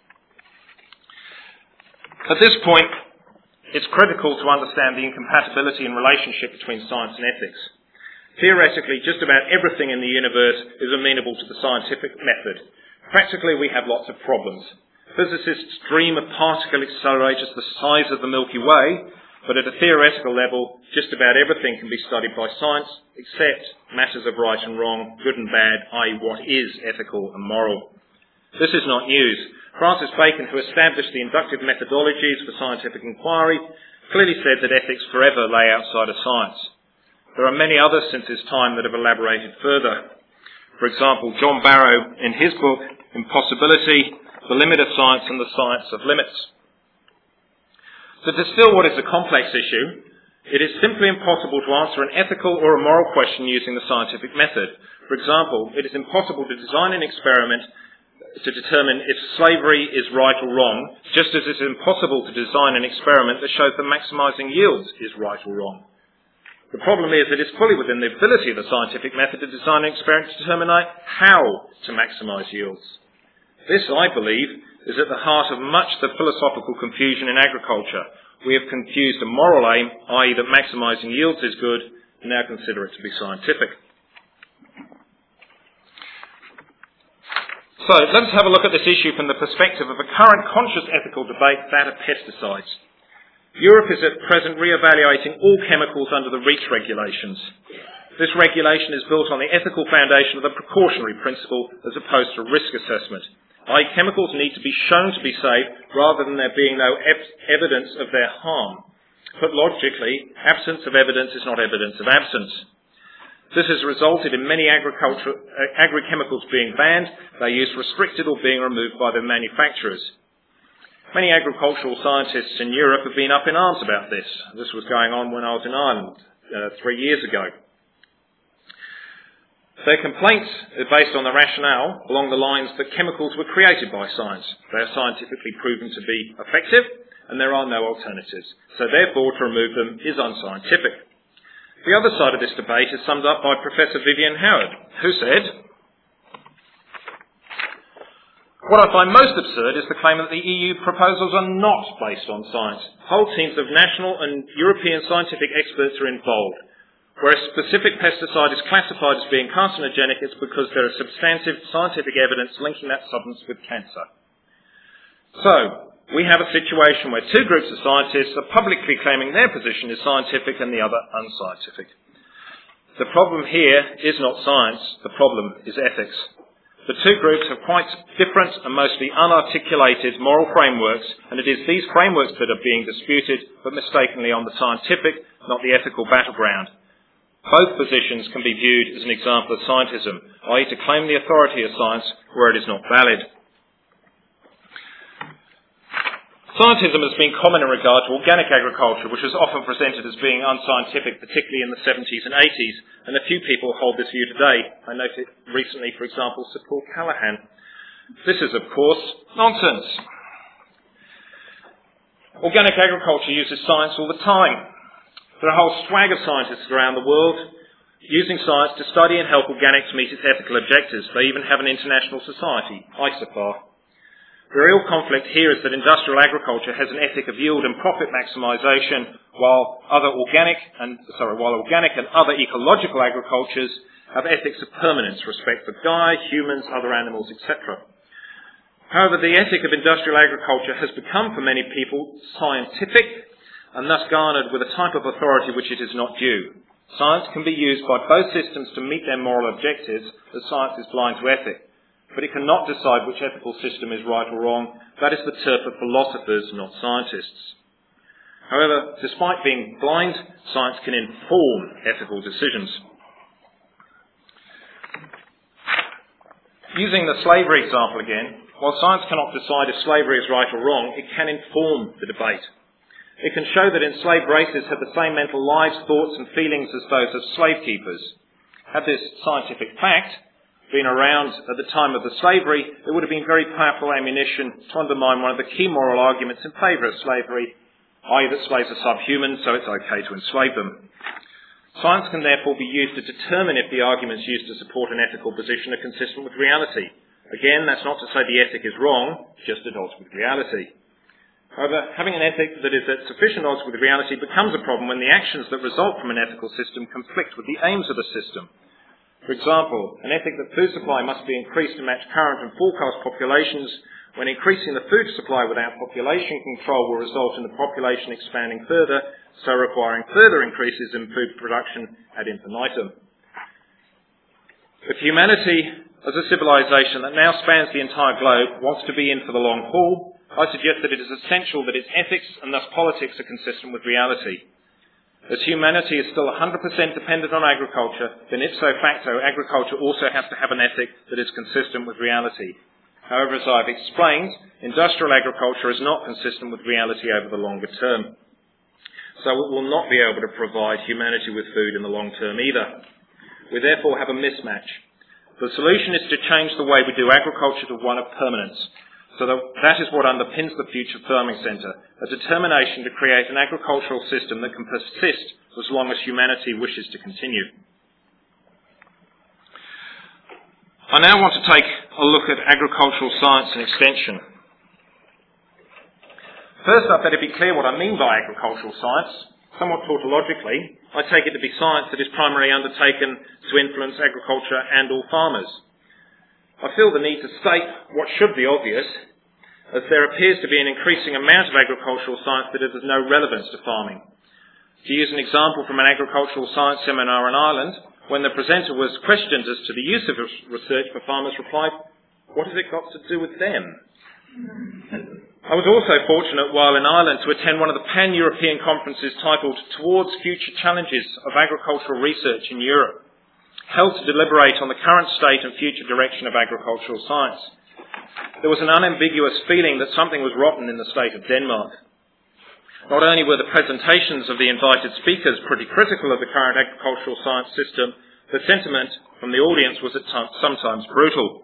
At this point, it's critical to understand the incompatibility and relationship between science and ethics. Theoretically, just about everything in the universe is amenable to the scientific method. Practically, we have lots of problems. Physicists dream of particle accelerators the size of the Milky Way, but at a theoretical level, just about everything can be studied by science, except matters of right and wrong, good and bad, that is what is ethical and moral. This is not news. Francis Bacon, who established the inductive methodologies for scientific inquiry, clearly said that ethics forever lay outside of science. There are many others since his time that have elaborated further. For example, John Barrow, in his book, Impossibility, The Limit of Science and the Science of Limits. To distill what is a complex issue, it is simply impossible to answer an ethical or a moral question using the scientific method. For example, it is impossible to design an experiment to determine if slavery is right or wrong, just as it is impossible to design an experiment that shows that maximising yields is right or wrong. The problem is that it is fully within the ability of the scientific method to design an experiment to determine how to maximise yields. This, I believe, is at the heart of much of the philosophical confusion in agriculture. We have confused a moral aim, that is that maximising yields is good, and now consider it to be scientific. So, let us have a look at this issue from the perspective of a current conscious ethical debate, that of pesticides. Europe is at present re-evaluating all chemicals under the REACH regulations. This regulation is built on the ethical foundation of the precautionary principle as opposed to risk assessment, that is chemicals need to be shown to be safe rather than there being no ep- evidence of their harm. But logically, absence of evidence is not evidence of absence. This has resulted in many agriculture, uh, agri-chemicals being banned, their use restricted or being removed by their manufacturers. Many agricultural scientists in Europe have been up in arms about this. This was going on when I was in Ireland uh, three years ago. Their complaints are based on the rationale along the lines that chemicals were created by science. They are scientifically proven to be effective, and there are no alternatives. So therefore, to remove them is unscientific. The other side of this debate is summed up by Professor Vivian Howard, who said, "What I find most absurd is the claim that the E U proposals are not based on science. Whole teams of national and European scientific experts are involved. Where a specific pesticide is classified as being carcinogenic, it's because there is substantive scientific evidence linking that substance with cancer." So, we have a situation where two groups of scientists are publicly claiming their position is scientific and the other unscientific. The problem here is not science, the problem is ethics. The two groups have quite different and mostly unarticulated moral frameworks, and it is these frameworks that are being disputed, but mistakenly on the scientific, not the ethical battleground. Both positions can be viewed as an example of scientism, that is to claim the authority of science where it is not valid. Scientism has been common in regard to organic agriculture, which was often presented as being unscientific, particularly in the seventies and eighties, and a few people hold this view today. I noted recently, for example, Sir Paul Callaghan. This is, of course, nonsense. Organic agriculture uses science all the time. There are a whole swag of scientists around the world using science to study and help organics meet its ethical objectives. They even have an international society, ISOPAR. The real conflict here is that industrial agriculture has an ethic of yield and profit maximisation, while other organic and sorry, while organic and other ecological agricultures have ethics of permanence, respect for Gaia, humans, other animals, et cetera. However, the ethic of industrial agriculture has become for many people scientific, and thus garnered with a type of authority which it is not due. Science can be used by both systems to meet their moral objectives, as science is blind to ethic. But it cannot decide which ethical system is right or wrong. That is the turf of philosophers, not scientists. However, despite being blind, science can inform ethical decisions. Using the slavery example again, while science cannot decide if slavery is right or wrong, it can inform the debate. It can show that enslaved races had the same mental lives, thoughts and feelings as those of slave keepers. Had this scientific fact been around at the time of the slavery, it would have been very powerful ammunition to undermine one of the key moral arguments in favour of slavery, that is that slaves are subhuman, so it's okay to enslave them. Science can therefore be used to determine if the arguments used to support an ethical position are consistent with reality. Again, that's not to say the ethic is wrong, just at odds with reality. However, having an ethic that is at sufficient odds with reality becomes a problem when the actions that result from an ethical system conflict with the aims of the system. For example, an ethic that food supply must be increased to match current and forecast populations, when increasing the food supply without population control will result in the population expanding further, so requiring further increases in food production ad infinitum. If humanity, as a civilization that now spans the entire globe, wants to be in for the long haul, I suggest that it is essential that its ethics and thus politics are consistent with reality. As humanity is still one hundred percent dependent on agriculture, then ipso facto, agriculture also has to have an ethic that is consistent with reality. However, as I've explained, industrial agriculture is not consistent with reality over the longer term. So it will not be able to provide humanity with food in the long term either. We therefore have a mismatch. The solution is to change the way we do agriculture to one of permanence. So that, that is what underpins the Future Farming Centre, a determination to create an agricultural system that can persist as long as humanity wishes to continue. I now want to take a look at agricultural science and extension. First, I'd better be clear what I mean by agricultural science. Somewhat tautologically, I take it to be science that is primarily undertaken to influence agriculture and all farmers. I feel the need to state what should be obvious, as there appears to be an increasing amount of agricultural science that has no relevance to farming. To use an example from an agricultural science seminar in Ireland, when the presenter was questioned as to the use of research for farmers, replied, "What has it got to do with them?" I was also fortunate while in Ireland to attend one of the pan-European conferences titled Towards Future Challenges of Agricultural Research in Europe, held to deliberate on the current state and future direction of agricultural science. There was an unambiguous feeling that something was rotten in the state of Denmark. Not only were the presentations of the invited speakers pretty critical of the current agricultural science system, the sentiment from the audience was at times, sometimes brutal.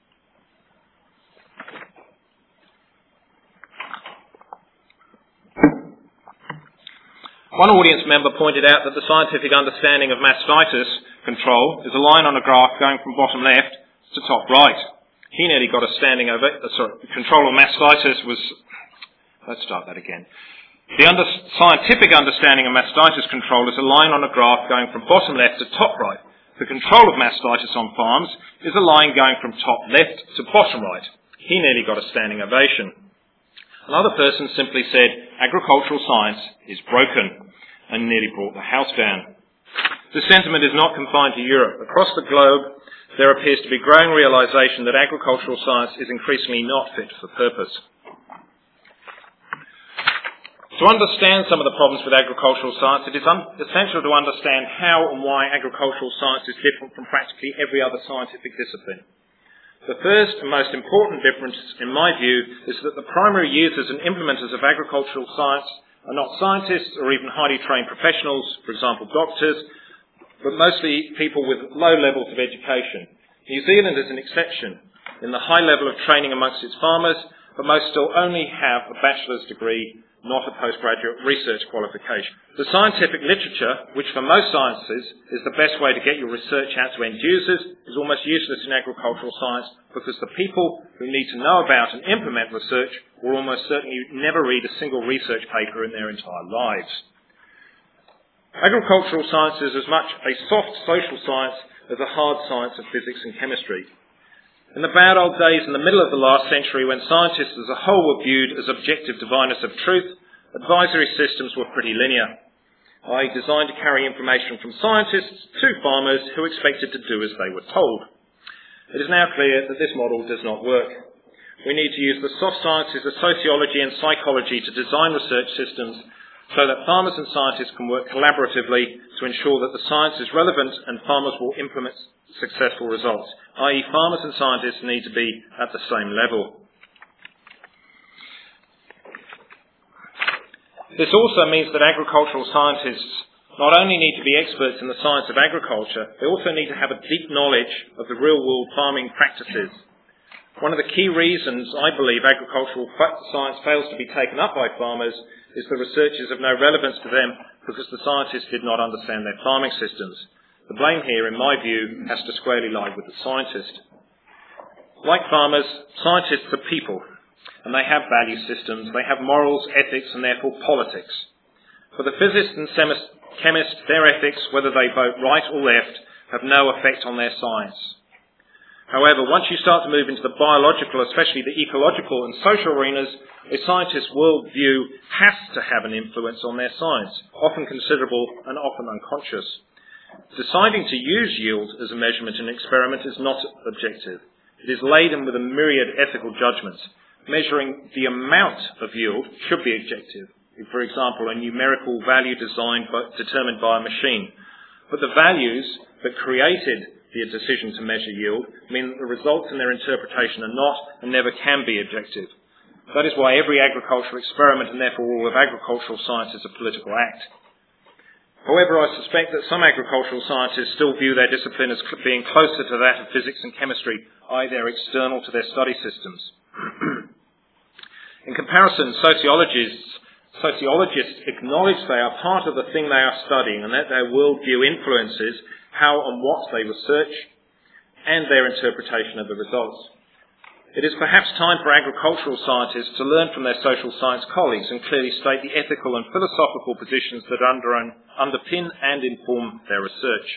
One audience member pointed out that the scientific understanding of mastitis control is a line on a graph going from bottom left to top right. He nearly got a standing ovation. Uh, sorry, control of mastitis was... Let's start that again. The under, scientific understanding of mastitis control is a line on a graph going from bottom left to top right. The control of mastitis on farms is a line going from top left to bottom right. He nearly got a standing ovation. Another person simply said, agricultural science is broken, and nearly brought the house down. The sentiment is not confined to Europe. Across the globe, there appears to be growing realisation that agricultural science is increasingly not fit for purpose. To understand some of the problems with agricultural science, it is un- essential to understand how and why agricultural science is different from practically every other scientific discipline. The first and most important difference, in my view, is that the primary users and implementers of agricultural science are not scientists or even highly trained professionals, for example doctors, but mostly people with low levels of education. New Zealand is an exception in the high level of training amongst its farmers, but most still only have a bachelor's degree, not a postgraduate research qualification. The scientific literature, which for most sciences is the best way to get your research out to end users, is almost useless in agricultural science because the people who need to know about and implement research will almost certainly never read a single research paper in their entire lives. Agricultural science is as much a soft social science as a hard science of physics and chemistry. In the bad old days in the middle of the last century, when scientists as a whole were viewed as objective diviners of truth, advisory systems were pretty linear, that is designed to carry information from scientists to farmers who expected to do as they were told. It is now clear that this model does not work. We need to use the soft sciences of sociology and psychology to design research systems so that farmers and scientists can work collaboratively to ensure that the science is relevant and farmers will implement successful results, that is farmers and scientists need to be at the same level. This also means that agricultural scientists not only need to be experts in the science of agriculture, they also need to have a deep knowledge of the real-world farming practices. One of the key reasons I believe agricultural science fails to be taken up by farmers is the research is of no relevance to them because the scientists did not understand their farming systems. The blame here, in my view, has to squarely lie with the scientist. Like farmers, scientists are people, and they have value systems, they have morals, ethics, and therefore politics. For the physicists and chemists, their ethics, whether they vote right or left, have no effect on their science. However, once you start to move into the biological, especially the ecological and social arenas, a scientist's worldview has to have an influence on their science, often considerable and often unconscious. Deciding to use yield as a measurement in an experiment is not objective. It is laden with a myriad ethical judgments. Measuring the amount of yield should be objective. For example, a numerical value designed by, determined by a machine. But the values that created the decision to measure yield mean that the results and their interpretation are not and never can be objective. That is why every agricultural experiment and therefore all of agricultural science is a political act. However, I suspect that some agricultural scientists still view their discipline as being closer to that of physics and chemistry, that is they're external to their study systems. In comparison, sociologists Sociologists acknowledge they are part of the thing they are studying and that their worldview influences how and what they research and their interpretation of the results. It is perhaps time for agricultural scientists to learn from their social science colleagues and clearly state the ethical and philosophical positions that under, underpin and inform their research.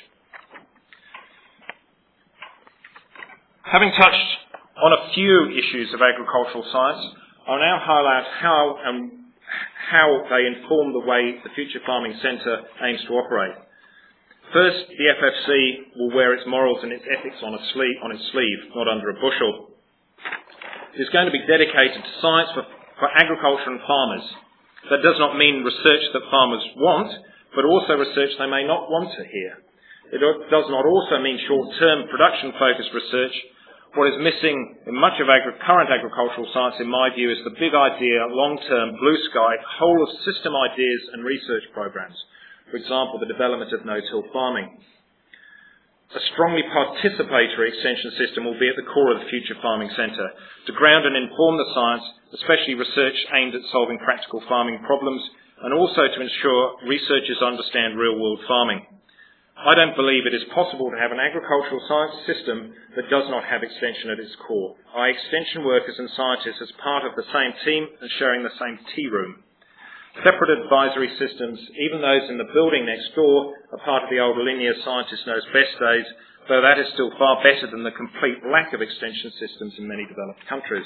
Having touched on a few issues of agricultural science, I'll now highlight how and how they inform the way the Future Farming Centre aims to operate. First, the F F C will wear its morals and its ethics on, its sleeve, on its sleeve, not under a bushel. It is going to be dedicated to science for, for agriculture and farmers. That does not mean research that farmers want, but also research they may not want to hear. It does not also mean short-term production-focused research. What is missing in much of agri- current agricultural science, in my view, is the big idea, long-term, blue-sky, whole-of-system ideas and research programs. For example, the development of no-till farming. A strongly participatory extension system will be at the core of the Future Farming Centre to ground and inform the science, especially research aimed at solving practical farming problems, and also to ensure researchers understand real-world farming. I don't believe it is possible to have an agricultural science system that does not have extension at its core, that is extension workers and scientists as part of the same team and sharing the same tea room. Separate advisory systems, even those in the building next door, are part of the old linear scientist knows best days, though that is still far better than the complete lack of extension systems in many developed countries.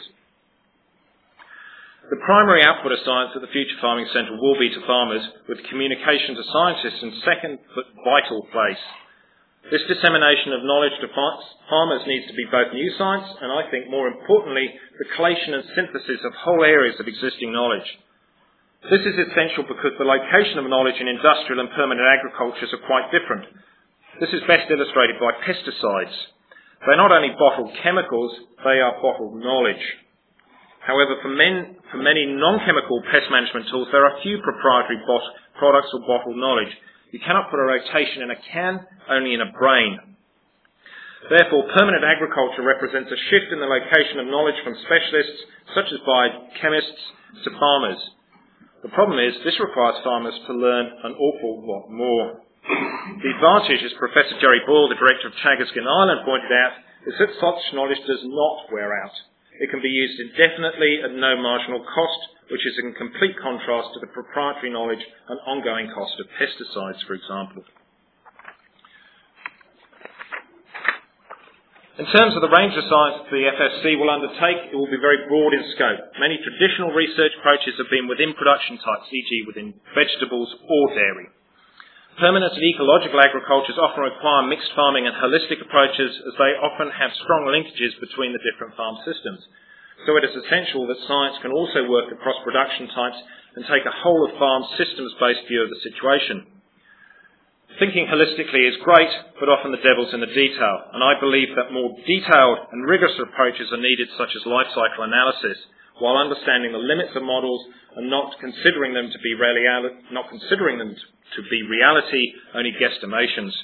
The primary output of science at the Future Farming Centre will be to farmers, with communication to scientists in second but vital place. This dissemination of knowledge to farmers needs to be both new science and, I think more importantly, the collation and synthesis of whole areas of existing knowledge. This is essential because the location of knowledge in industrial and permanent agricultures are quite different. This is best illustrated by pesticides. They're not only bottled chemicals, they are bottled knowledge. However, for, men, for many non-chemical pest management tools, there are few proprietary bot- products or bottled knowledge. You cannot put a rotation in a can, only in a brain. Therefore, permanent agriculture represents a shift in the location of knowledge from specialists, such as biochemists, to farmers. The problem is, this requires farmers to learn an awful lot more. The advantage, as Professor Jerry Boyle, the director of Chagaskin Island, pointed out, is that such knowledge does not wear out. It can be used indefinitely at no marginal cost, which is in complete contrast to the proprietary knowledge and ongoing cost of pesticides, for example. In terms of the range of science the F F C will undertake, it will be very broad in scope. Many traditional research approaches have been within production types, for example within vegetables or dairy. Permanent and ecological agricultures often require mixed farming and holistic approaches, as they often have strong linkages between the different farm systems. so it is essential that science can also work across production types and take a whole-of-farm systems-based view of the situation. Thinking holistically is great, but often the devil's in the detail, and I believe that more detailed and rigorous approaches are needed, such as life cycle analysis, while understanding the limits of models and not considering them to be reali- not considering them to be reality, only guesstimations.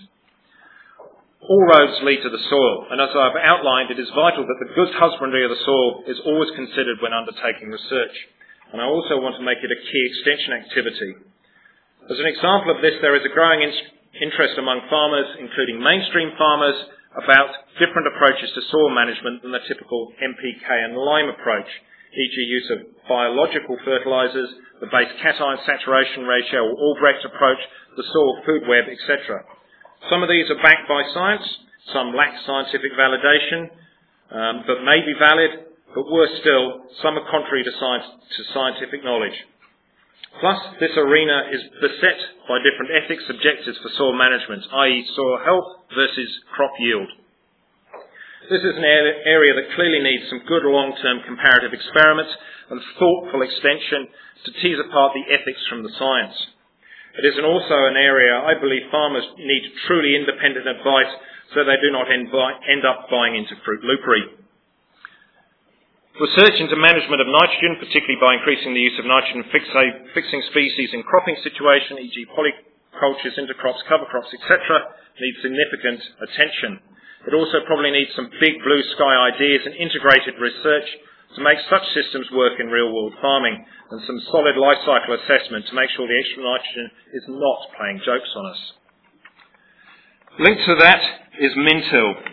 All roads lead to the soil, and as I've outlined, it is vital that the good husbandry of the soil is always considered when undertaking research, and I also want to make it a key extension activity. As an example of this, there is a growing in- interest among farmers, including mainstream farmers, about different approaches to soil management than the typical N P K and lime approach, for example use of biological fertilisers, the base cation saturation ratio or Albrecht approach, the soil food web, et cetera. Some of these are backed by science, some lack scientific validation, um, but may be valid, but worse still, some are contrary to, science, to scientific knowledge. Plus, this arena is beset by different ethics objectives for soil management, that is soil health versus crop yield. This is an area that clearly needs some good long-term comparative experiments and thoughtful extension to tease apart the ethics from the science. It is also an area I believe farmers need truly independent advice so they do not end, by, end up buying into fruit loopery. Research into management of nitrogen, particularly by increasing the use of nitrogen fixing species in cropping situation, for example polycultures, intercrops, cover crops, et cetera, needs significant attention. It also probably needs some big blue sky ideas and integrated research to make such systems work in real-world farming, and some solid life cycle assessment to make sure the extra nitrogen is not playing jokes on us. Linked to that is Mintil.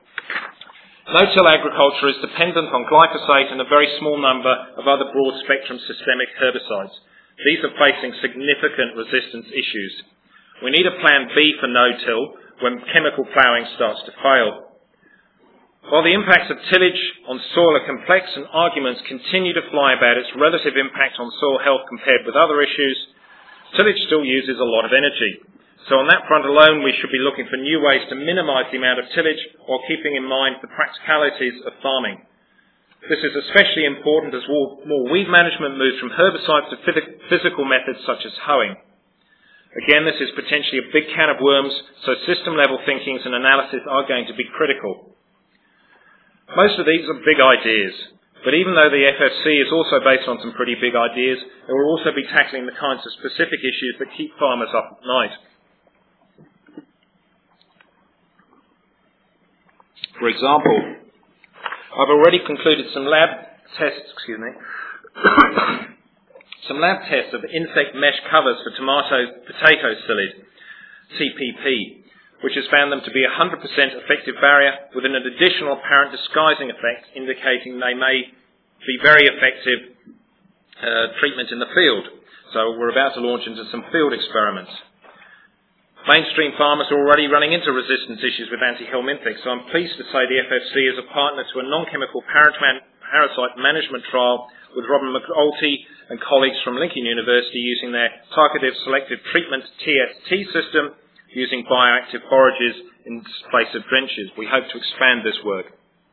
No-till agriculture is dependent on glyphosate and a very small number of other broad-spectrum systemic herbicides. These are facing significant resistance issues. We need a plan B for no-till when chemical ploughing starts to fail. While the impacts of tillage on soil are complex and arguments continue to fly about its relative impact on soil health compared with other issues, tillage still uses a lot of energy. So on that front alone, we should be looking for new ways to minimise the amount of tillage while keeping in mind the practicalities of farming. This is especially important as more weed management moves from herbicides to physical methods such as hoeing. Again, this is potentially a big can of worms, so system-level thinkings and analysis are going to be critical. Most of these are big ideas, but even though the F F C is also based on some pretty big ideas, it will also be tackling the kinds of specific issues that keep farmers up at night. For example, I've already concluded some lab tests, excuse me, some lab tests of insect mesh covers for tomato potato psyllid, C P P, which has found them to be a one hundred percent effective barrier with an additional apparent disguising effect indicating they may be very effective uh, treatment in the field. So we're about to launch into some field experiments. Mainstream farmers are already running into resistance issues with anti-helminthics, so I'm pleased to say the F F C is a partner to a non-chemical parasite management trial with Robin McAulty and colleagues from Lincoln University using their targeted selective treatment T S T system using bioactive forages in place of drenches. We hope to expand this work.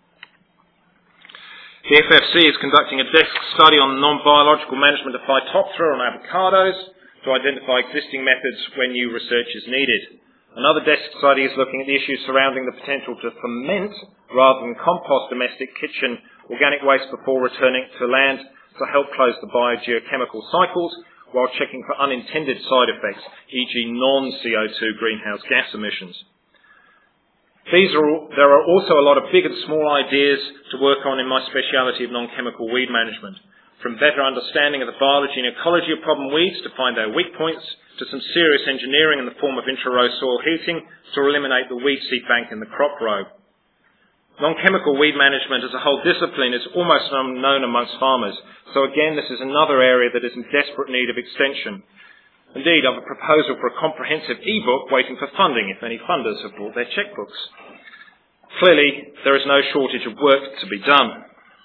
The F F C is conducting a desk study on non-biological management of Phytophthora on avocados to identify existing methods when new research is needed. Another desk study is looking at the issues surrounding the potential to ferment rather than compost domestic kitchen organic waste before returning to land to help close the biogeochemical cycles while checking for unintended side effects, for example non-C O two greenhouse gas emissions. These are all, there are also a lot of big and small ideas to work on in my speciality of non-chemical weed management, from better understanding of the biology and ecology of problem weeds to find their weak points, to some serious engineering in the form of intra-row soil heating to eliminate the weed seed bank in the crop row. Non-chemical weed management as a whole discipline is almost unknown amongst farmers, so again this is another area that is in desperate need of extension. Indeed, I have a proposal for a comprehensive e-book waiting for funding if any funders have brought their checkbooks. Clearly, there is no shortage of work to be done.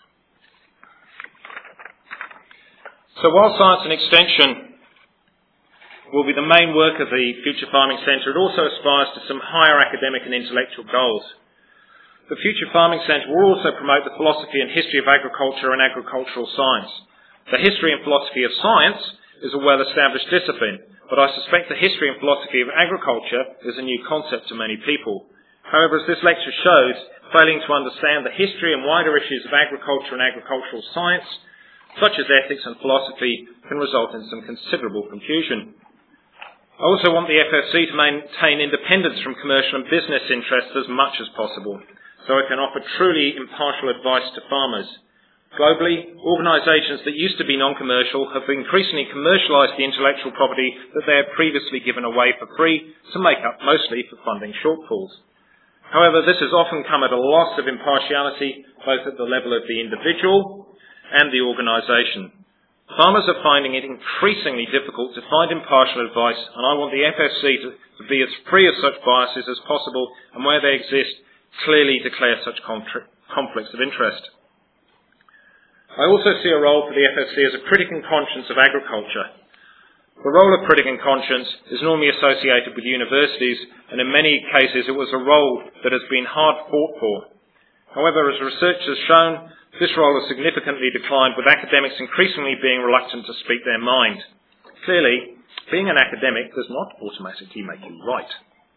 So while science and extension will be the main work of the Future Farming Centre, it also aspires to some higher academic and intellectual goals. The Future Farming Centre will also promote the philosophy and history of agriculture and agricultural science. The history and philosophy of science is a well-established discipline, but I suspect the history and philosophy of agriculture is a new concept to many people. However, as this lecture shows, failing to understand the history and wider issues of agriculture and agricultural science, such as ethics and philosophy, can result in some considerable confusion. I also want the F F C to maintain independence from commercial and business interests as much as possible, so it can offer truly impartial advice to farmers. Globally, organisations that used to be non-commercial have increasingly commercialised the intellectual property that they had previously given away for free to make up mostly for funding shortfalls. However, this has often come at a loss of impartiality, both at the level of the individual and the organisation. Farmers are finding it increasingly difficult to find impartial advice, and I want the F F C to, to be as free of such biases as possible, and where they exist, clearly declare such contra- conflicts of interest. I also see a role for the F F C as a critic in conscience of agriculture. The role of critic in conscience is normally associated with universities, and in many cases it was a role that has been hard fought for. However, as research has shown, this role has significantly declined, with academics increasingly being reluctant to speak their mind. Clearly, being an academic does not automatically make you right.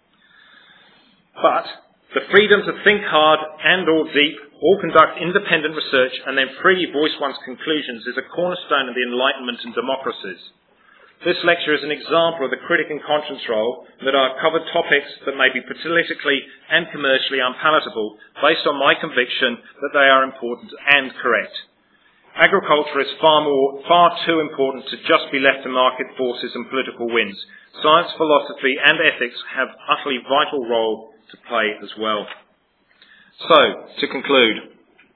But the freedom to think hard and or deep, or conduct independent research and then freely voice one's conclusions is a cornerstone of the Enlightenment and democracies. This lecture is an example of the critic and conscience role, that I've covered topics that may be politically and commercially unpalatable based on my conviction that they are important and correct. Agriculture is far more, far too important to just be left to market forces and political winds. Science, philosophy and ethics have utterly vital role to play as well. So, to conclude,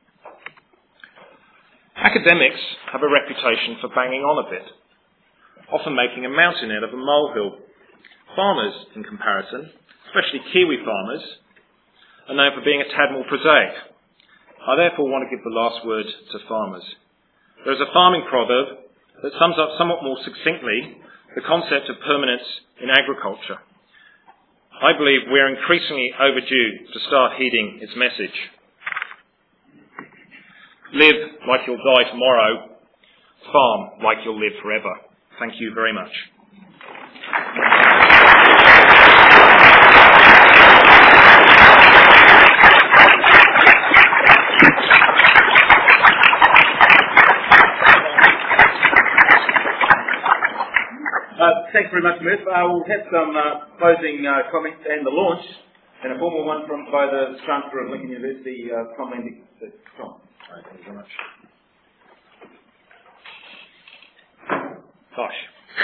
academics have a reputation for banging on a bit, often making a mountain out of a molehill. Farmers, in comparison, especially Kiwi farmers, are known for being a tad more prosaic. I therefore want to give the last word to farmers. There is a farming proverb that sums up somewhat more succinctly the concept of permanence in agriculture. I believe we are increasingly overdue to start heeding its message. Live like you'll die tomorrow. Farm like you'll live forever. Thank you very much. Uh, thanks very much, Murph. Uh, we'll have some uh, closing uh, comments and the launch, and a formal one from by the Chancellor of Lincoln University, uh, Tom Landy. Tom. Right, thank you very much. Gosh.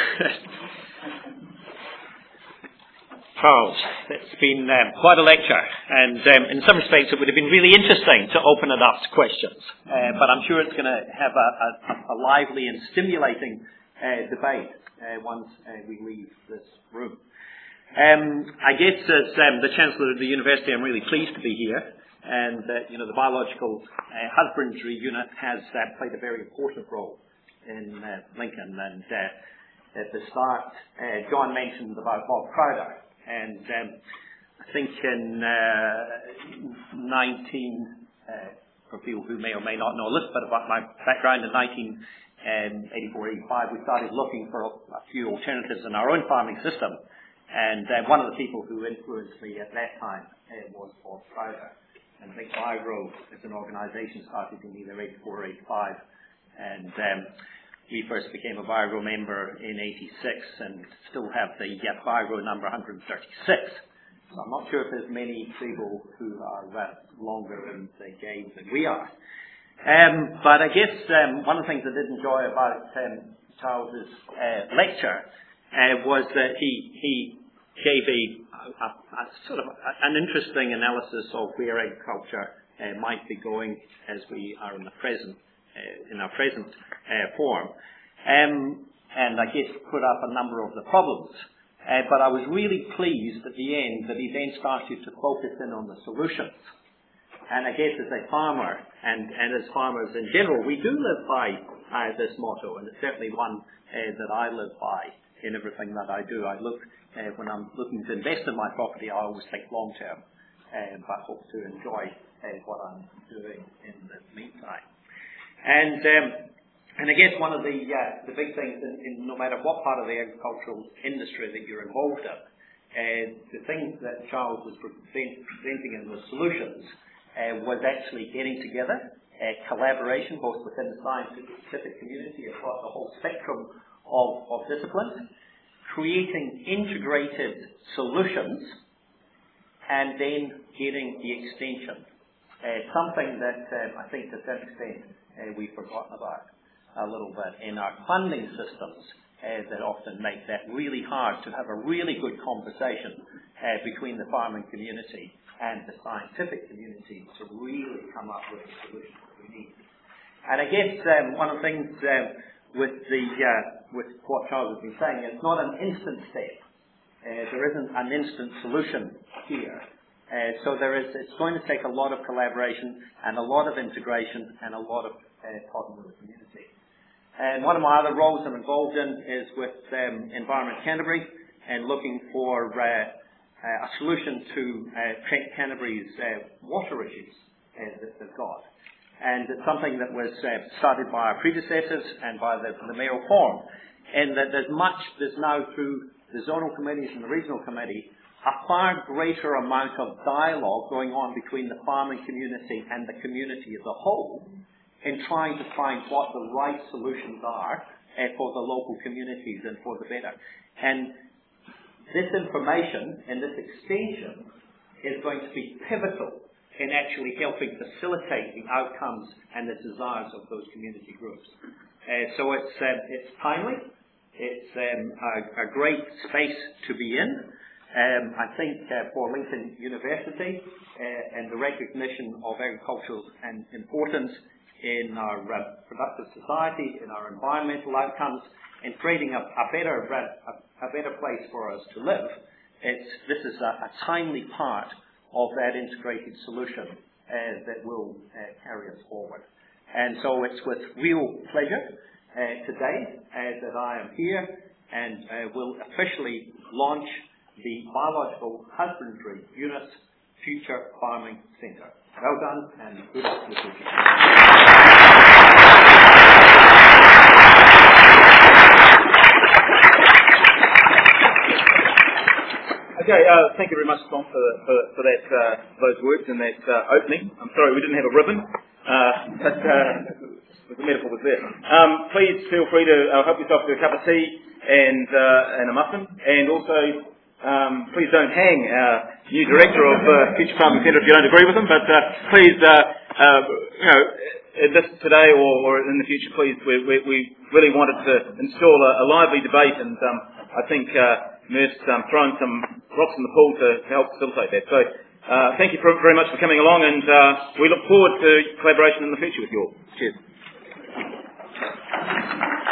Charles, it's been um, quite a lecture, and um, in some respects it would have been really interesting to open it up to questions, uh, but I'm sure it's going to have a, a, a lively and stimulating uh, debate uh, once uh, we leave this room. Um, I guess as um, the Chancellor of the University, I'm really pleased to be here, and uh, you know, the Biological uh, Husbandry Unit has uh, played a very important role in uh, Lincoln, and uh, at the start, uh, John mentioned about Bob Crowder, and um, I think in uh, nineteen, uh, for people who may or may not know a little bit about my background, in nineteen eighty-four eighty-five, we started looking for a, a few alternatives in our own farming system, and uh, one of the people who influenced me at that time uh, was Bob Crowder. And I think Vibro as an organisation started in either eighty-four or eighty-five, and um, we first became a Vibro member in eighty-six and still have the uh, Vibro number one hundred thirty-six. So I'm not sure if there's many people who are uh, longer in the game than we are. Um, but I guess um, one of the things I did enjoy about um, Charles's uh, lecture uh, was that he he gave a, a, a sort of a, an interesting analysis of where agriculture uh, might be going as we are in the present uh, in our present uh, form, um, and I guess put up a number of the problems. Uh, but I was really pleased at the end that he then started to focus in on the solutions. And I guess as a farmer, and, and as farmers in general, we do live by uh, this motto, and it's certainly one uh, that I live by in everything that I do. I look, uh, when I'm looking to invest in my property, I always think long term, uh, but hope to enjoy uh, what I'm doing in the meantime. And um, and I guess one of the uh, the big things, in, in no matter what part of the agricultural industry that you're involved in, uh, the things that Charles was present, presenting in the solutions uh, was actually getting together, uh, collaboration both within the scientific community across the whole spectrum of, of disciplines, creating integrated solutions, and then getting the extension. Uh, something that um, I think to some extent uh, we've forgotten about a little bit in our funding systems uh, that often make that really hard to have a really good conversation uh, between the farming community and the scientific community to really come up with the solution that we need. And I guess um, one of the things um, with the uh, with what Charles has been saying, it's not an instant step. Uh, there isn't an instant solution here. Uh, so there is, it's going to take a lot of collaboration and a lot of integration and a lot of uh, talking with the community. And one of my other roles I'm involved in is with um, Environment Canterbury and looking for uh, uh, a solution to uh, Trent Canterbury's uh, water issues uh, that they've got. And it's something that was uh, started by our predecessors and by the, the mayoral forum. And that there's much, there's now through the zonal committees and the regional committee, a far greater amount of dialogue going on between the farming community and the community as a whole in trying to find what the right solutions are uh, for the local communities and for the better. And this information and this extension is going to be pivotal in actually helping facilitate the outcomes and the desires of those community groups. Uh, so it's, uh, it's timely. It's um, a, a great space to be in. Um, I think uh, for Lincoln University uh, and the recognition of agricultural and importance in our uh, productive society, in our environmental outcomes, in creating a, a better a, a better place for us to live, it's, this is a, a timely part of that integrated solution uh, that will uh, carry us forward. And so it's with real pleasure uh, today uh, that I am here and uh, will officially launch the Biological Husbandry Unit's Future Farming Centre. Well done and good luck to the future. Okay, uh, thank you very much, Tom, for, for, for that, uh, those words and that uh, opening. I'm sorry we didn't have a ribbon, uh, but uh, the metaphor was there. Um, please feel free to uh, help yourself to a cup of tea and, uh, and a muffin, and also Um, please don't hang our new director of uh, Future Farming Centre if you don't agree with him, but uh, please, uh, uh, you know, this today or, or in the future, please, we, we, we really wanted to install a, a lively debate, and um, I think uh, Merce um, throwing some rocks in the pool to help facilitate that. So uh, thank you for, very much for coming along, and uh, we look forward to collaboration in the future with you all. Cheers.